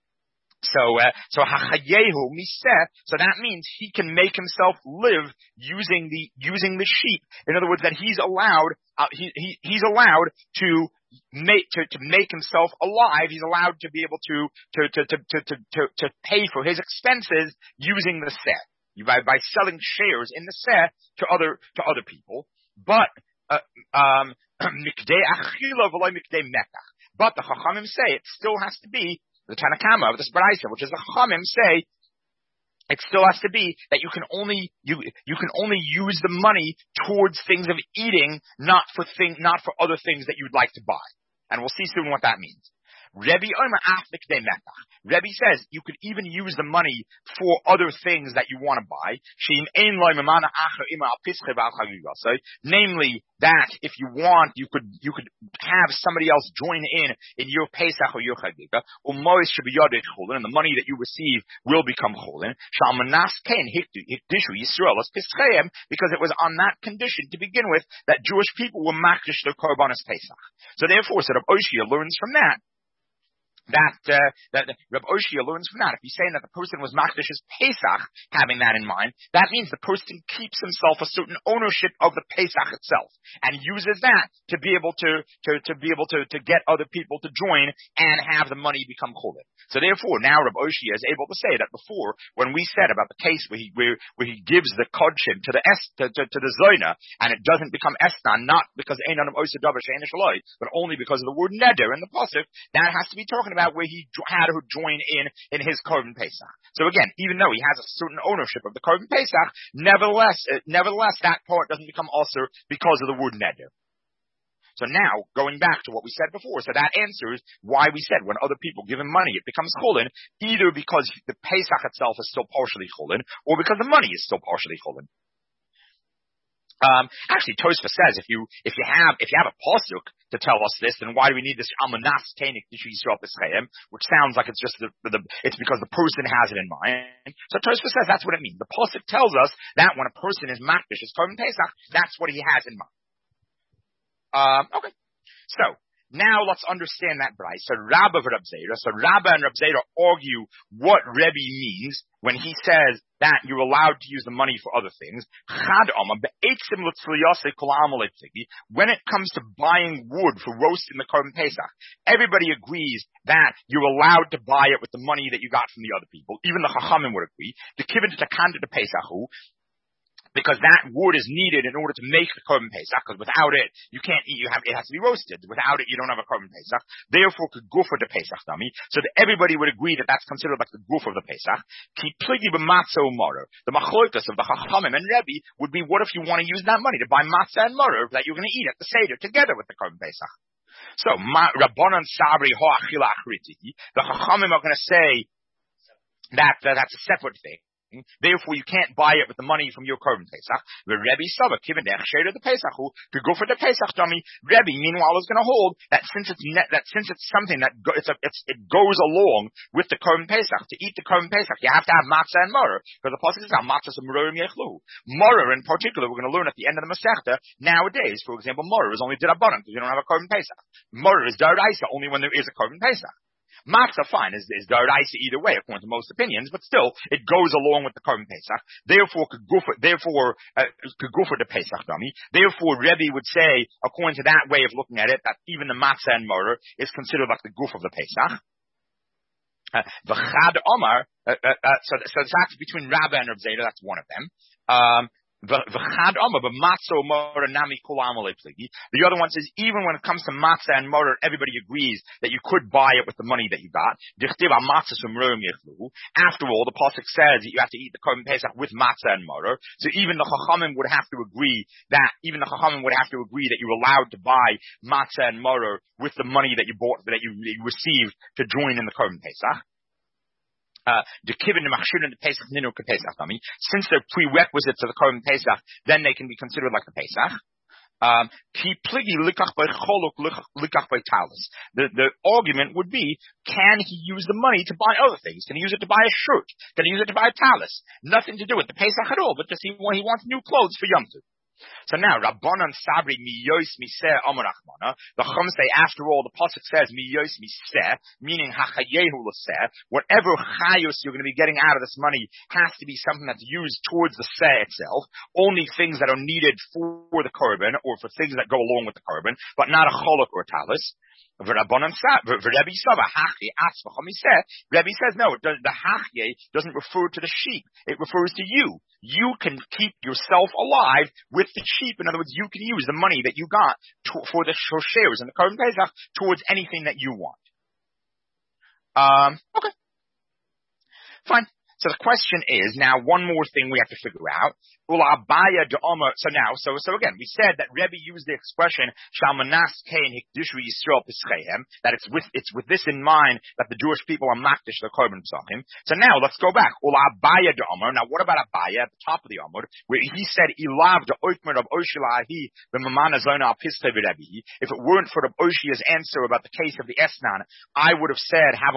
So hachayehu miseh. So that means he can make himself live using the sheep. In other words, that he's allowed. He's allowed to make himself alive. He's allowed to be able to pay for his expenses using the seh by selling shares in the seh to other people. But mikdei achila v'lo mikdei metach. But the Chachamim say it still has to be the Tanakama of this Brisa, which is the Chachamim say. It still has to be that you can only use the money towards things of eating, not for other things that you'd like to buy. And we'll see soon what that means. Rebbe says you could even use the money for other things that you want to buy. Namely, that if you want, you could have somebody else join in your Pesach or your Chagiga, and the money that you receive will become cholin. Because it was on that condition to begin with that Jewish people were makdish their korbanos Pesach. So therefore, Reb Oshia learns from that Reb Oshia learns from that. If he's saying that the person was makdish's Pesach, having that in mind, that means the person keeps himself a certain ownership of the Pesach itself and uses that to be able to get other people to join and have the money become cholin. So therefore, now Reb Oshia is able to say that before, when we said about the case where he gives the kodshim to the zoina and it doesn't become esnan, not because einan of osa davar she'ein shaloi, but only because of the word neder in the pasuk, that has to be talking about where he had her join in his korban Pesach. So again, even though he has a certain ownership of the korban Pesach, nevertheless, that part doesn't become usher because of the word neder. So now, going back to what we said before, so that answers why we said when other people give him money, it becomes cholin, either because the Pesach itself is still partially cholin, or because the money is still partially cholin. Actually, Tosfos says if you have a pasuk to tell us this, then why do we need this amanas kenik d'shu Yisrael b'schayim, which sounds like it's just it's because the person has it in mind. So Tosfos says that's what it means. The pasuk tells us that when a person is makdish his korban Pesach, that's what he has in mind. Okay, so now let's understand that Bryce. So Rabba and Reb Zera argue what Rebbe means when he says that you're allowed to use the money for other things. When it comes to buying wood for roasting the korban Pesach, everybody agrees that you're allowed to buy it with the money that you got from the other people. Even the Chachamim would agree. The kivin to takanda to Pesachu. because that wood is needed in order to make the Korban Pesach, because without it, you can't eat, it has to be roasted. Without it, you don't have a Korban Pesach. Therefore, could go for the Pesach dummy, so that everybody would agree that that's considered like the goof of the Pesach. Ki pligi b'matzah u'morer. The machlokas of the Chachamim and Rebbe would be, what if you want to use that money to buy matzah and morer that you're going to eat at the Seder together with the Korban Pesach? So, Rabbanan Sabri ho achila achriti. The Chachamim are going to say that that's a separate thing. Therefore, you can't buy it with the money from your Korban Pesach. The Rebbe Saba, given the Echsher of the Pesach, who could go for the Pesach dummy. Rebbe, meanwhile, is going to hold that since it's something that it goes along with the Korban Pesach. To eat the Korban Pesach, you have to have matzah and morer, because the pasuk says matzah and morer yechlu. Morer, in particular, we're going to learn at the end of the Masechta. Nowadays, for example, morer is only dirabanan because you don't have a Korban Pesach. Morer is daraisa only when there is a Korban Pesach. Matzah, fine, is daraisa either way, according to most opinions, but still, it goes along with the Korban Pesach. Therefore, could go for the Pesach dummy. Therefore, Rebbe would say, according to that way of looking at it, that even the matzah and morer is considered like the goof of the Pesach. V'chad Omar, so that's between Rabbah and Reb Zeta, that's one of them. The other one says, even when it comes to matzah and morer, everybody agrees that you could buy it with the money that you got. After all, the pasuk says that you have to eat the Korban Pesach with matzah and morer. So even the Chachamim would have to agree that you're allowed to buy matzah and morer with the money that you bought, that you received to join in the Korban Pesach. Since they're prerequisites of the Korban Pesach, then they can be considered like the Pesach. The argument would be, can he use the money to buy other things? Can he use it to buy a shirt? Can he use it to buy a talis? Nothing to do with the Pesach at all, but just he wants new clothes for Yom Tov. So now, Rabbanan Sabri miyos miseh amorachmana. The Chum say, after all, the pasuk says miyos miseh, meaning hachayehu l'seh. Whatever chayos you're going to be getting out of this money has to be something that's used towards the seh itself. Only things that are needed for the korban or for things that go along with the korban, but not a cholok or a talis. Rebbe says no. The hachye doesn't refer to the sheep; it refers to you. You can keep yourself alive with the sheep. In other words, you can use the money that you got for the shares and the Korban Pesach towards anything that you want. Okay, fine. So the question is, now one more thing we have to figure out. So again, we said that Rebbe used the expression, that it's with this in mind that the Jewish people are makdish the Korban Pesachim. So now let's go back. Now what about Abaya at the top of the Amud, where he said, if it weren't for the Oshia's answer about the case of the Esnan, I would have said, I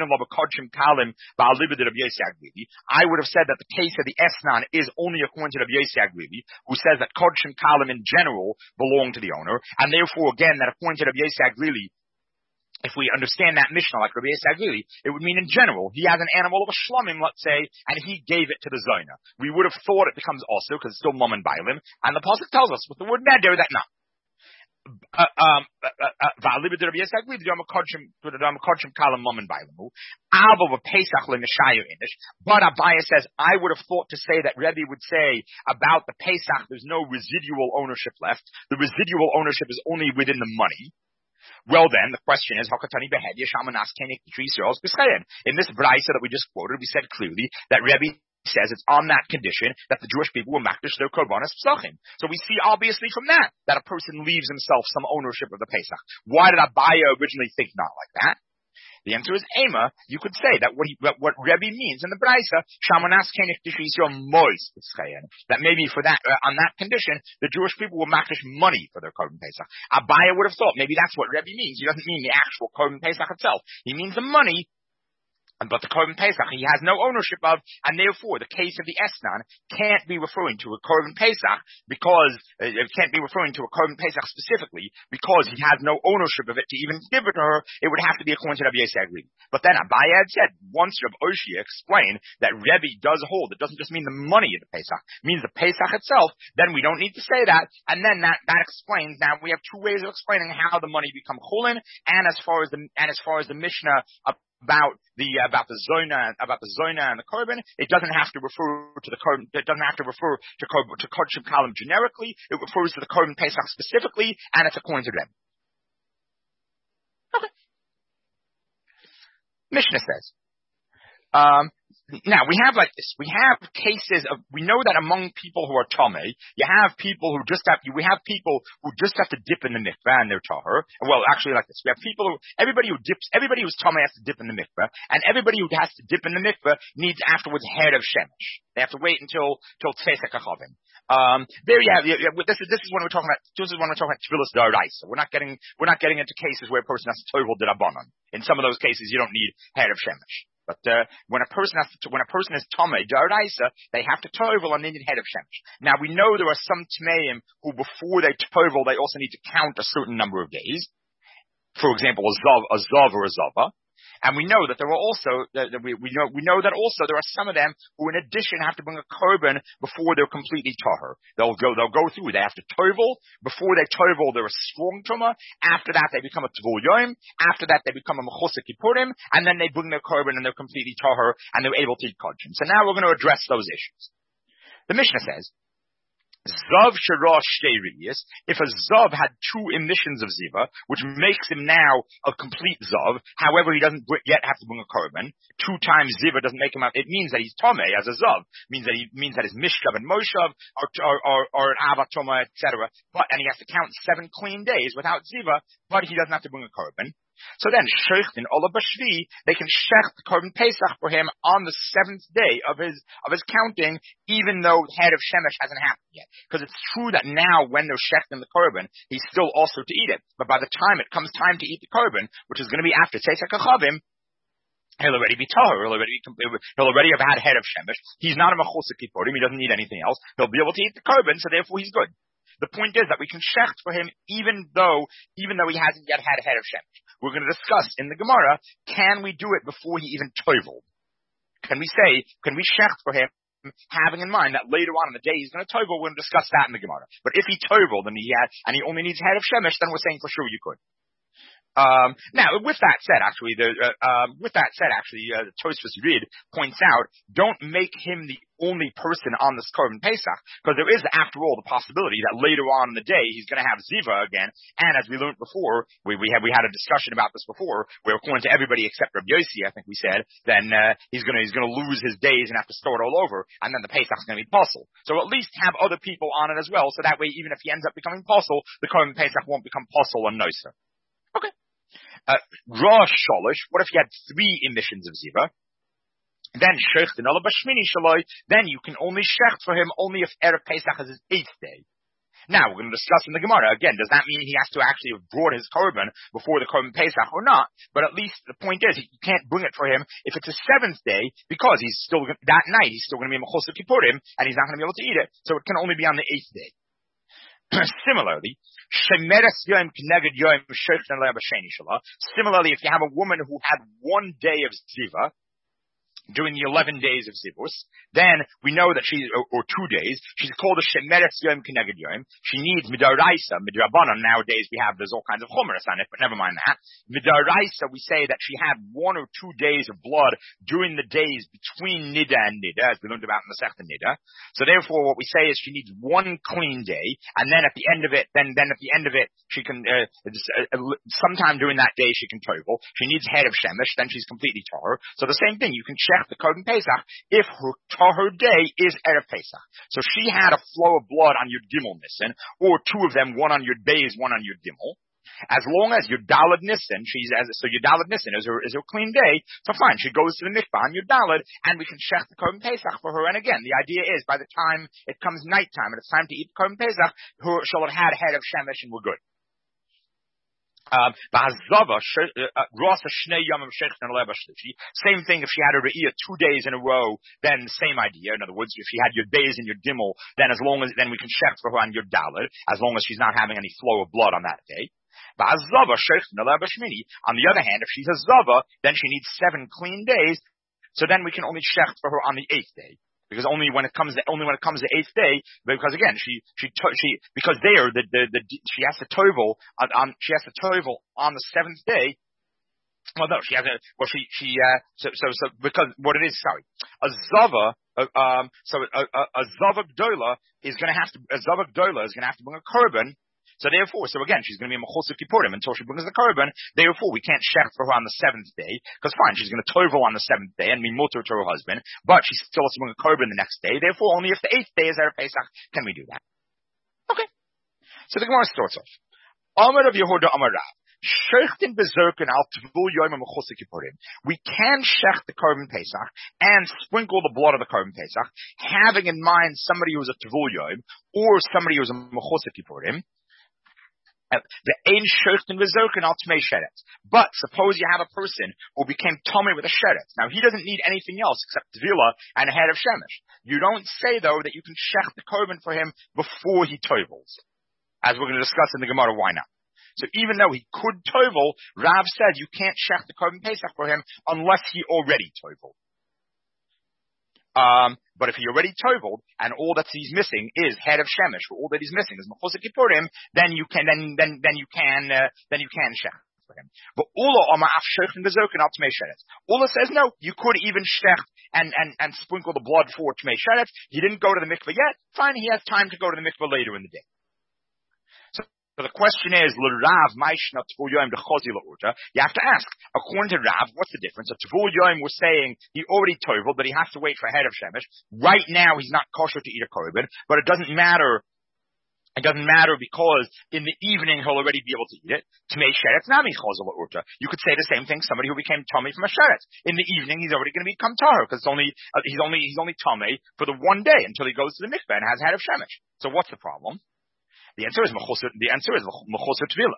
would have said that the case of the Esnan is only according to Rabbi Yossi Agrivi, who says that Kodshim Kalim in general belong to the owner, and therefore, again, that according to Rabbi Yossi Agrivi, if we understand that Mishnah like Rabbi Yossi Agrivi, it would mean in general, he has an animal of a shlomim, let's say, and he gave it to the Zona. We would have thought it becomes also, because it's still mum and bailim, and the pasuk tells us with the word neder that no. But Abaya says, I would have thought to say that Rebbe would say about the Pesach, there's no residual ownership left. The residual ownership is only within the money. Well then, the question is, in this Braisa that we just quoted, we said clearly that Rebbe says it's on that condition that the Jewish people will makdish their korbanos pesachim. So we see obviously from that a person leaves himself some ownership of the Pesach. Why did Abaya originally think not like that? The answer is Ema. You could say that what Rebbe means in the Braisa, that maybe for that on that condition the Jewish people will makdish money for their korban Pesach. Abaya would have thought maybe that's what Rebbe means. He doesn't mean the actual korban Pesach itself. He means the money. But the Korban Pesach he has no ownership of, and therefore the case of the Esnan can't be referring to a Korban Pesach because it can't be referring to a Korban Pesach specifically because he has no ownership of it to even give it to her. It would have to be according to Rabbi Yossi Agrivi. But then Abaya had said, once Rabbi Oshia explained that Rebbe does hold, it doesn't just mean the money of the Pesach, it means the Pesach itself, then we don't need to say that, and then that explains, now we have two ways of explaining how the money become chulin, and as far as the Mishnah about the zona and the korban, it doesn't have to refer to the korban. It doesn't have to refer to kodshim kalim generically. It refers to the korban pesach specifically, and it's according to them. Okay. Mishnah says. Now, we have like this. We have cases of, we know that among people who are tamei, you have people who just have, we have people who just have to dip in the mikveh and they're tahor. Well, actually like this. We have people who, everybody who's tamei has to dip in the mikveh, and everybody who has to dip in the mikveh needs afterwards head of shemesh. They have to wait until tzesek achavim. There you have, this is when we're talking about, tefillas d'oraisa. We're not getting into cases where a person has to tovel d'rabbanan. In some of those cases, you don't need head of shemesh. But when a person is tamei d'oraisa, they have to tovel and they need head of shemesh. Now we know there are some tmeim who before they tovel, they also need to count a certain number of days. For example, a zav or a zava. And we know that there are also, we know that also there are some of them who in addition have to bring a korban before they're completely tahor. They'll go through, they have to tovel. Before they tovel, they're a strong tumah. After that, they become a tvul yom. After that, they become a mechusik kippurim. And then they bring their korban and they're completely tahor and they're able to eat kodshim. So now we're going to address those issues. The Mishnah says, Zav shara shtei riyos. If a zav had two emissions of ziva, which makes him now a complete zav, however, he doesn't yet have to bring a korban. 2 times ziva doesn't make him. It means that he's tamei as a zav. Means that his mishkav and moshav are an avat toma, etc. And he has to count 7 clean days without ziva, but he doesn't have to bring a korban. So then, shecht in Ola Bashvi, they can shecht korban pesach for him on the 7th day of his counting, even though head of shemesh hasn't happened yet. Because it's true that now, when they're shechting the korban, he's still also to eat it. But by the time it comes time to eat the korban, which is going to be after tzesek achavim, he'll already be tahor. He'll already have had head of shemesh. He's not a mechusik kippurim. He doesn't need anything else. He'll be able to eat the korban, so therefore he's good. The point is that we can shecht for him even though he hasn't yet had a head of shemesh. We're going to discuss in the Gemara, can we do it before he even toveled? Can we shecht for him, having in mind that later on in the day he's going to tovel? We're going to discuss that in the Gemara. But if he toveled and he only needs head of shemesh, then we're saying for sure you could. Now, with that said, Tosfos Rid points out, don't make him the only person on this korban pesach, because there is, after all, the possibility that later on in the day he's going to have ziva again. And as we learned before, we had a discussion about this before, where according to everybody except Rabbi Yossi, I think we said, then he's going to lose his days and have to start all over, and then the pesach's going to be puzzle. So at least have other people on it as well, so that way even if he ends up becoming puzzle, the korban pesach won't become puzzle and noser. Okay. Rosh Sholosh, what if you had 3 emissions of ziva? Then shecht and Bashmini Shaloi, then you can only shecht for him only if Erev Pesach is his 8th day. Now, we're going to discuss in the Gemara, again, does that mean he has to actually have brought his korban before the korban Pesach or not? But at least the point is, you can't bring it for him if it's his 7th day, because that night he's still going to be Mechusik Kippurim, and he's not going to be able to eat it. So it can only be on the 8th day. Similarly, if you have a woman who had 1 day of ziva during the 11 days of zivus, then we know that or 2 days, she's called a shemeres yom keneged yom. She needs midaraisa, midrabanan. Nowadays there's all kinds of chumras on it, but never mind that. Midaraisa, we say that she had 1 or 2 days of blood during the days between nida and nida, as we learned about in the Masechta Nida. So therefore, what we say is she needs 1 clean day, and then at the end of it, she can sometime during that day she can tovel. She needs head of shemesh, then she's completely tahor. So the same thing, you can shecht the korban pesach if her day is Erev Pesach. So she had a flow of blood on Yud Gimel Nissen, or 2 of them, one on Yud Beis, one on Yud Gimel. As long as Yud Daled Nissen, Yud Daled Nissen is her clean day, so fine, she goes to the mikvah on Yud Daled, and we can shecht the korban pesach for her. And again, the idea is, by the time it comes nighttime and it's time to eat the korban pesach, she'll have had a head of shemesh and we're good. Same thing if she had a re'iyah 2 days in a row, then same idea. In other words, if she had your days and your gimel, then we can shecht for her on your daled, as long as she's not having any flow of blood on that day. On the other hand, if she's a zava, then she needs 7 clean days, so then we can only shecht for her on the 8th day. Because only when it comes to 8th day, because again, she has to tovel on the 7th day, Well, no, she has a, well, so, because what it is, sorry, a zava, a zava gdola is going to have to, bring a korban. So therefore, again, she's going to be a mechusik kippurim until she brings the korban. Therefore, we can't shech for her on the seventh day, because fine, she's going to tovel on the seventh day and be mutter to her husband, but she still has to bring a korban the next day. Therefore, only if the eighth day is Erev Pesach can we do that. Okay. So the Gemara starts off. Amar of Yehuda Amar Rav. Shechtin bezerken al tvul yom mechusik kippurim. We can shech the korban Pesach and sprinkle the blood of the korban Pesach, having in mind somebody who's a tvul yom or somebody who's a mechusik kippurim. The ein shechtin bezerken al tmei sheretz. But suppose you have a person who became tummy with a sheretz. Now he doesn't need anything else except tvila and a head of shemesh. You don't say though that you can shech the korban for him before he tovels, as we're going to discuss in the Gemara. Why not? So even though he could tovel, Rav said you can't shech the korban Pesach for him unless he already toveled. But if he already toveled and all that he's missing is head of shemesh, or all that he's missing is mechusik kippurim, then you can shech for him. But Ula Omar af shechin bezoken al tmei sheretz. Ula says no, you could even shech and sprinkle the blood for tmei sheretz. He didn't go to the mikveh yet. Fine, he has time to go to the mikveh later in the day. So the question is, you have to ask, according to Rav, what's the difference? A Tvul Yom, we're saying he already toveled, but he has to wait for a head of Shemesh. Right now, he's not kosher to eat a korban, but it doesn't matter. It doesn't matter because in the evening he'll already be able to eat it. Tmei sheretz nami chazal urta. You could say the same thing. Somebody who became tummy from a sheretz in the evening, he's already going to become tahor because he's only tummy for the one day until he goes to the mikveh and has a head of Shemesh. So what's the problem? The answer is mechusar tvila.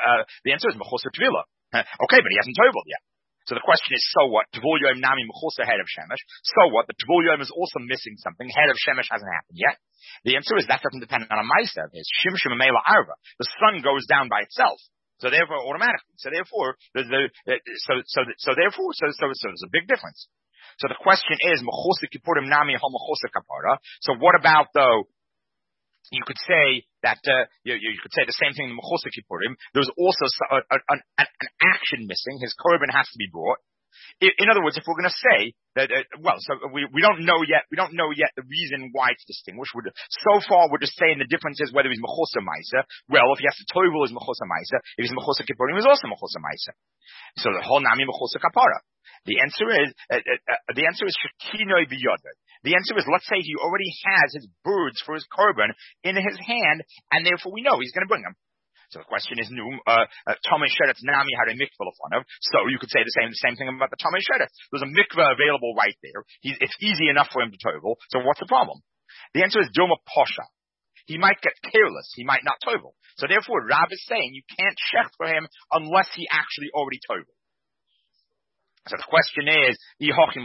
Okay, but he hasn't toveled yet. So the question is, so what? Tvul yom nami mechusar head of shemesh. So what? The tvul yom is also missing something. Head of shemesh hasn't happened yet. The answer is that doesn't depend on a ma'aser. It's shimshim meila arva. The sun goes down by itself. So therefore, automatically. So therefore, there's a big difference. So the question is, mechusar kippurim nami ha mechusar kapara. So what about though? You could say that you could say the same thing in Mechusar Kippurim. There's also an action missing. His korban has to be brought. In other words, if we're going to say that, we don't know yet. We don't know yet the reason why it's distinguished. So far, we're just saying the difference is whether he's Mechusar Ma'aser. Well, if he has to tovel, is Mechusar Ma'aser. If he's Mechusar Kippurim, he's also Mechusar Ma'aser. So the whole nami Mechusar Kapara. The answer is shekinoi biyodeh. The answer is, let's say he already has his birds for his korban in his hand, and therefore we know he's going to bring them. So the question is, Tomei Sheretz Nami had a mikveh of. So you could say the same thing about the Tomei Sheretz. There's a mikveh available right there. It's easy enough for him to tovel. So what's the problem? The answer is Doma Posha. He might get careless. He might not tovel. So therefore, Rav is saying you can't shech for him unless he actually already toveled. So the question is, and don't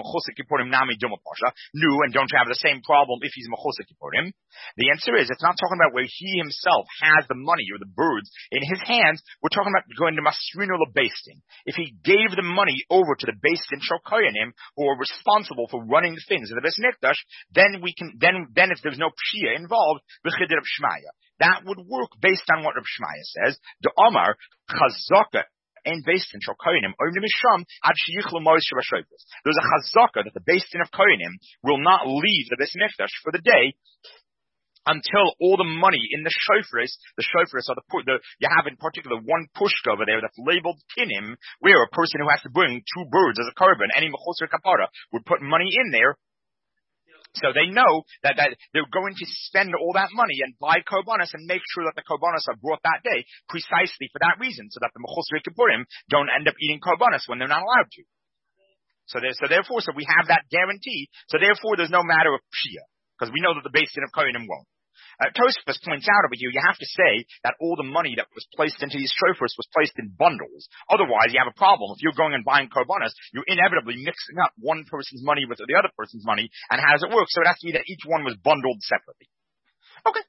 you have the same problem if he's mechusar kippurim? The answer is, it's not talking about where he himself has the money or the birds in his hands. We're talking about going to masrino lebeistin. If he gave the money over to the beistin shokoyanim who are responsible for running things in the Beis Mikdash, then if there's no pshia involved, b'chidr of Shmaya. That would work based on what Reb Shmaya says. The Omar chazaka. And based in Shokoyanim, there's a chazaka that the Beistin of Koyanim will not leave the Beis Mikdash for the day until all the money in the shofars are you have in particular one pushka over there that's labeled kinim, where a person who has to bring two birds as a korban, any mechusar kapara, would put money in there. So they know that they're going to spend all that money and buy korbanos and make sure that the korbanos are brought that day precisely for that reason, so that the mechusar kippurim don't end up eating korbanos when they're not allowed to. So we have that guarantee. So therefore, there's no matter of pshia, because we know that the Beistin of Koyanim won't. Tosfos points out over here, you have to say that all the money that was placed into these shofars was placed in bundles. Otherwise, you have a problem. If you're going and buying korbanos, you're inevitably mixing up one person's money with the other person's money, and how does it work? So it has to be that each one was bundled separately. Okay.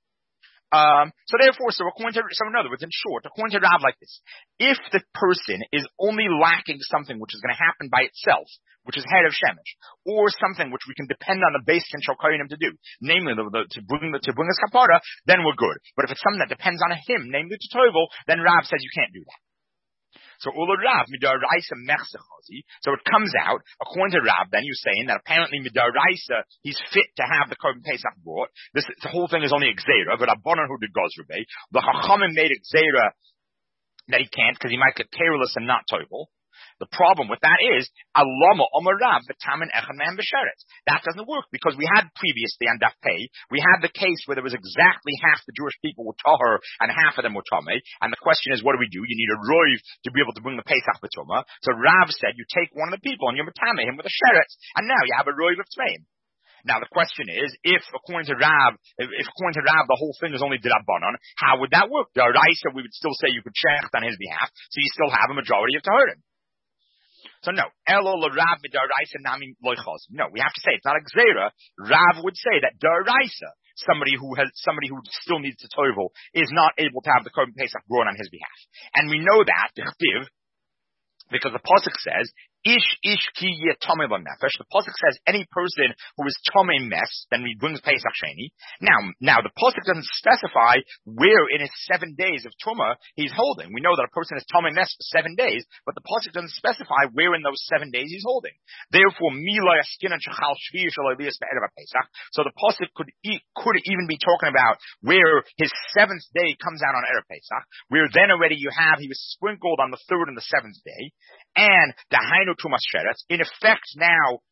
In other words, in short, according to Rav like this, if the person is only lacking something which is going to happen by itself, which is head of shemesh, or something which we can depend on the Beis Din Shokoyanim to do, namely to bring us kapara, then we're good. But if it's something that depends on him, namely to tovel, then Rav says you can't do that. So Ula Rav, Midaraisa Mechsechazi. So it comes out, according to Rav, then you're saying that apparently Midaraisa, he's fit to have the Korban Pesach brought. The whole thing is only Xera, but Abbanan who did Gozrebe. The Chachamim made Xera that he can't because he might get careless and not total. The problem with that is, Alama Omarav V'tamin Echan Mehem B'Sheretz. That doesn't work because we had previously on Daf Pei, we had the case where there was exactly half the Jewish people were Tahor and half of them were Tameh. And the question is, what do? You need a Roiv to be able to bring the Pesach B'Tumah. So Rav said, you take one of the people and you Matameh him with a Sheretz, and now you have a Roiv of Tmeim. Now the question is, if according to Rav, the whole thing is only D'Rabbanan, how would that work? The Raisa, we would still say you could check on his behalf, so you still have a majority of Tahorim. So no, Elo Rav Midaraisa Nami Loichos. No, we have to say it's not a Xera. Rav would say that Daraisa, somebody who still needs to tovel, is not able to have the Korban Pesach brought on his behalf. And we know that, because the Pasuk says, Ish ki yeh nefesh. The pasuk says any person who is tomei mes, then he brings Pesach Sheni. Now the pasuk doesn't specify where in his 7 days of Tumah he's holding. We know that a person is tomei mes for 7 days, but the pasuk doesn't specify where in those 7 days he's holding. Therefore, mila yaskinan shachal shvi shalalias be'erev Pesach. So the pasuk could even be talking about where his 7th day comes out on erev Pesach, where then already he was sprinkled on the 3rd and the 7th day, and the Hainu Tumas Sheretz. In effect now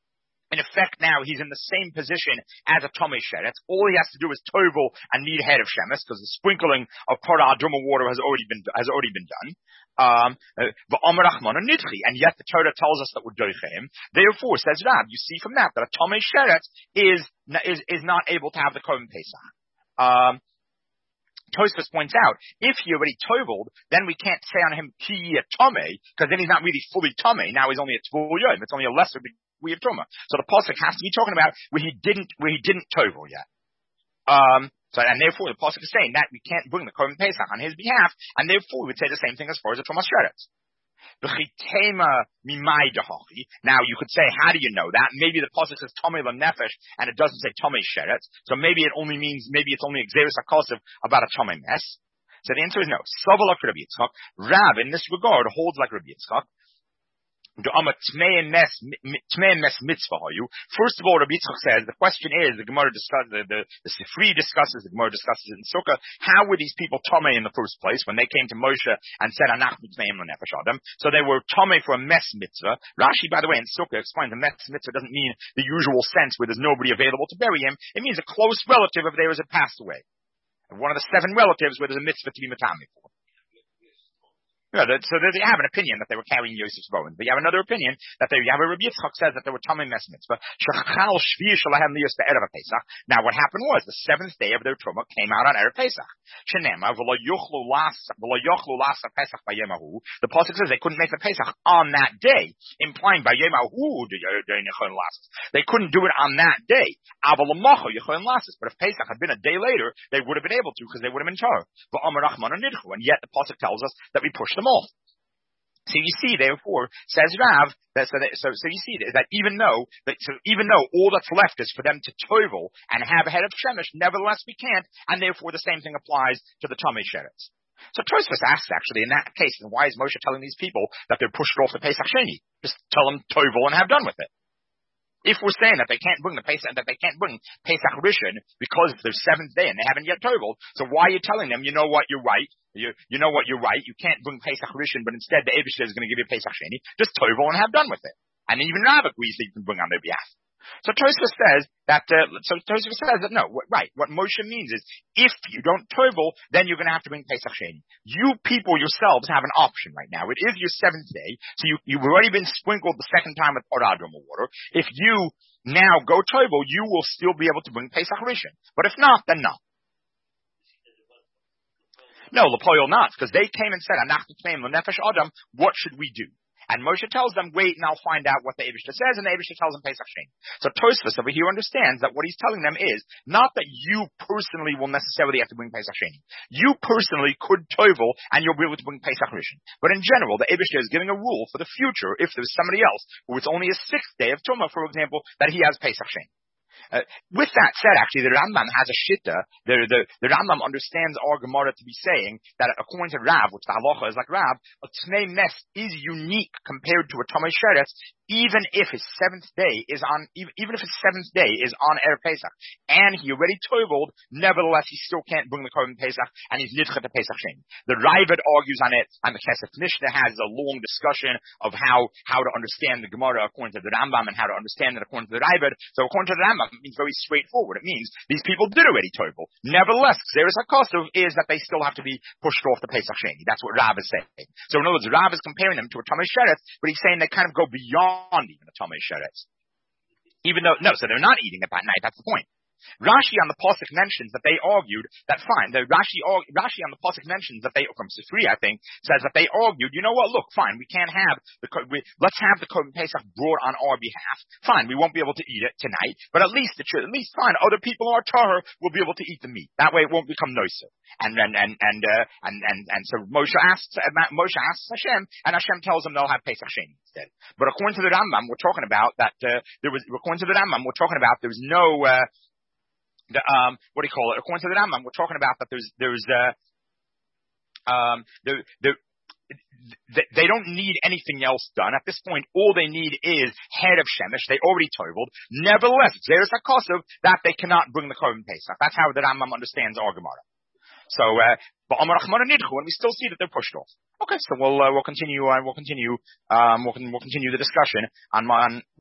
he's in the same position as a Tomei Sheretz. All he has to do is tovel and need head of Shemes, because the sprinkling of Parah Aduma water has already been done. And yet the Torah tells us that we're doicheim. Therefore, says Rab, you see from that a Tomei Sheretz is not able to have the Korban Pesach. Tosfos points out, if he already toveled, then we can't say on him ki tomei, because then he's not really fully tomei. Now he's only a tvul yom. It's only a lesser degree of tumah. So the pasuk has to be talking about where he didn't tovel yet. And therefore the pasuk is saying that we can't bring the Korban Pesach on his behalf, and therefore we would say the same thing as far as the Tumas Sheretz. Now you could say, how do you know that? Maybe the pasuk says Tomei Nefesh and it doesn't say Tomei Sheretz, so maybe it's only Xeris HaKosev about a Tomei Mes. So the answer is no. Sovala for Rabbi Yitzchak. Rav in this regard holds like Rabbi Yitzchak. First of all, Rabbi Yitzchak says, the question is, the Gemara discusses, the Sifri discusses, the Gemara discusses in Sukkah, how were these people Tomei in the first place when they came to Moshe and said, Anachnu Tmeim lo nefesh adam? So they were Tomei for a mes mitzvah. Rashi, by the way, in Sukkah explains a mes mitzvah doesn't mean the usual sense where there's nobody available to bury him. It means a close relative of theirs had passed away. One of the 7 relatives where there's a mitzvah to be matami for. Yeah, so they have an opinion that they were carrying Yosef's bones, but you have another opinion that you have a Rabbi Yitzchak says that they were Tamei Mes Mitzvah. Now what happened was the 7th day of their Truma came out on Erev Pesach. The pasuk says they couldn't make the Pesach on that day, implying by Yemahu they couldn't do it on that day. But if Pesach had been a day later, they would have been able to because they would have been Torah. And yet the pasuk tells us that we pushed them off. So you see, therefore, says Rav, that you see that even though all that's left is for them to tovel and have a head of Shemesh, nevertheless we can't, and therefore the same thing applies to the Tomei Sheretz. So Tosfos asks actually in that case, why is Moshe telling these people that they're pushed off the Pesach Sheni? Just tell them tovel and have done with it. If we're saying that they can't bring Pesach Rishon because it's their 7th day and they haven't yet toveled, so why are you telling them, you know what, you're right, you know what, you're right, you can't bring Pesach Rishon, but instead the Eibishter is going to give you Pesach Sheni, just tovel and have done with it. And even Rav agrees that you can bring on their behalf. So Tosfos says that no, right, what Moshe means is, if you don't tovel, then you're going to have to bring Pesach Sheni. You people yourselves have an option right now. It is your 7th day, so you've already been sprinkled the 2nd time with Parah Aduma water. If you now go tovel, you will still be able to bring Pesach Rishon. But if not, then no. No, L'poyol not, because they came and said, Anachnu Tmeim lo nefesh adam, what should we do? And Moshe tells them, wait, and I'll find out what the Eibishter says, and the Eibishter tells them Pesach Sheni. So Tosfos over here understands that what he's telling them is, not that you personally will necessarily have to bring Pesach Sheni. You personally could tovel, and you'll be able to bring Pesach Rishon. But in general, the Eibishter is giving a rule for the future, if there's somebody else, who it's only a 6th day of Tumah, for example, that he has Pesach Sheni. With that said, actually, the Rambam has a shitta. The Rambam understands our Gemara to be saying that according to Rav, which the halacha is like Rav, a Tmei Mes is unique compared to a Tamei Sheretz, even if his seventh day is on Erev Pesach, and he already toiveled, nevertheless he still can't bring the Korban Pesach, and he's nidchet to Pesach Sheni. The Raavad argues on it, and the Kesef Mishnah has a long discussion of how to understand the Gemara according to the Rambam and how to understand it according to the Raavad. So according to the Rambam, it means very straightforward. It means these people did already toivel. Nevertheless, Xeris HaKosov is that they still have to be pushed off the Pesach Sheni. That's what Rav is saying. So in other words, Rav is comparing them to a Tamei Sheretz, but he's saying they kind of go beyond even a Tamei Sheretz. So they're not eating it by night. That's the point. Rashi on the pasuk mentions that they argued that fine. Rashi on the pasuk mentions that they from Sifri, I think, says that they argued. You know what? Look, fine. We can't have let's have the Korban Pesach brought on our behalf. Fine. We won't be able to eat it tonight, but at least fine. Other people who are tahor will be able to eat the meat. That way, it won't become noiser. And so Moshe asks Hashem, and Hashem tells them they'll have Pesach Sheni instead. But according to the Rambam, we're talking about that there's no. According to the Rambam, we're talking about that they don't need anything else done. At this point, all they need is head of Shemesh. They already toiveled. Nevertheless, Xeris HaKosov, that they cannot bring the Korban Pesach. That's how the Rambam understands our Gemara. So, and we still see that they're pushed off. Okay, so we'll continue the discussion on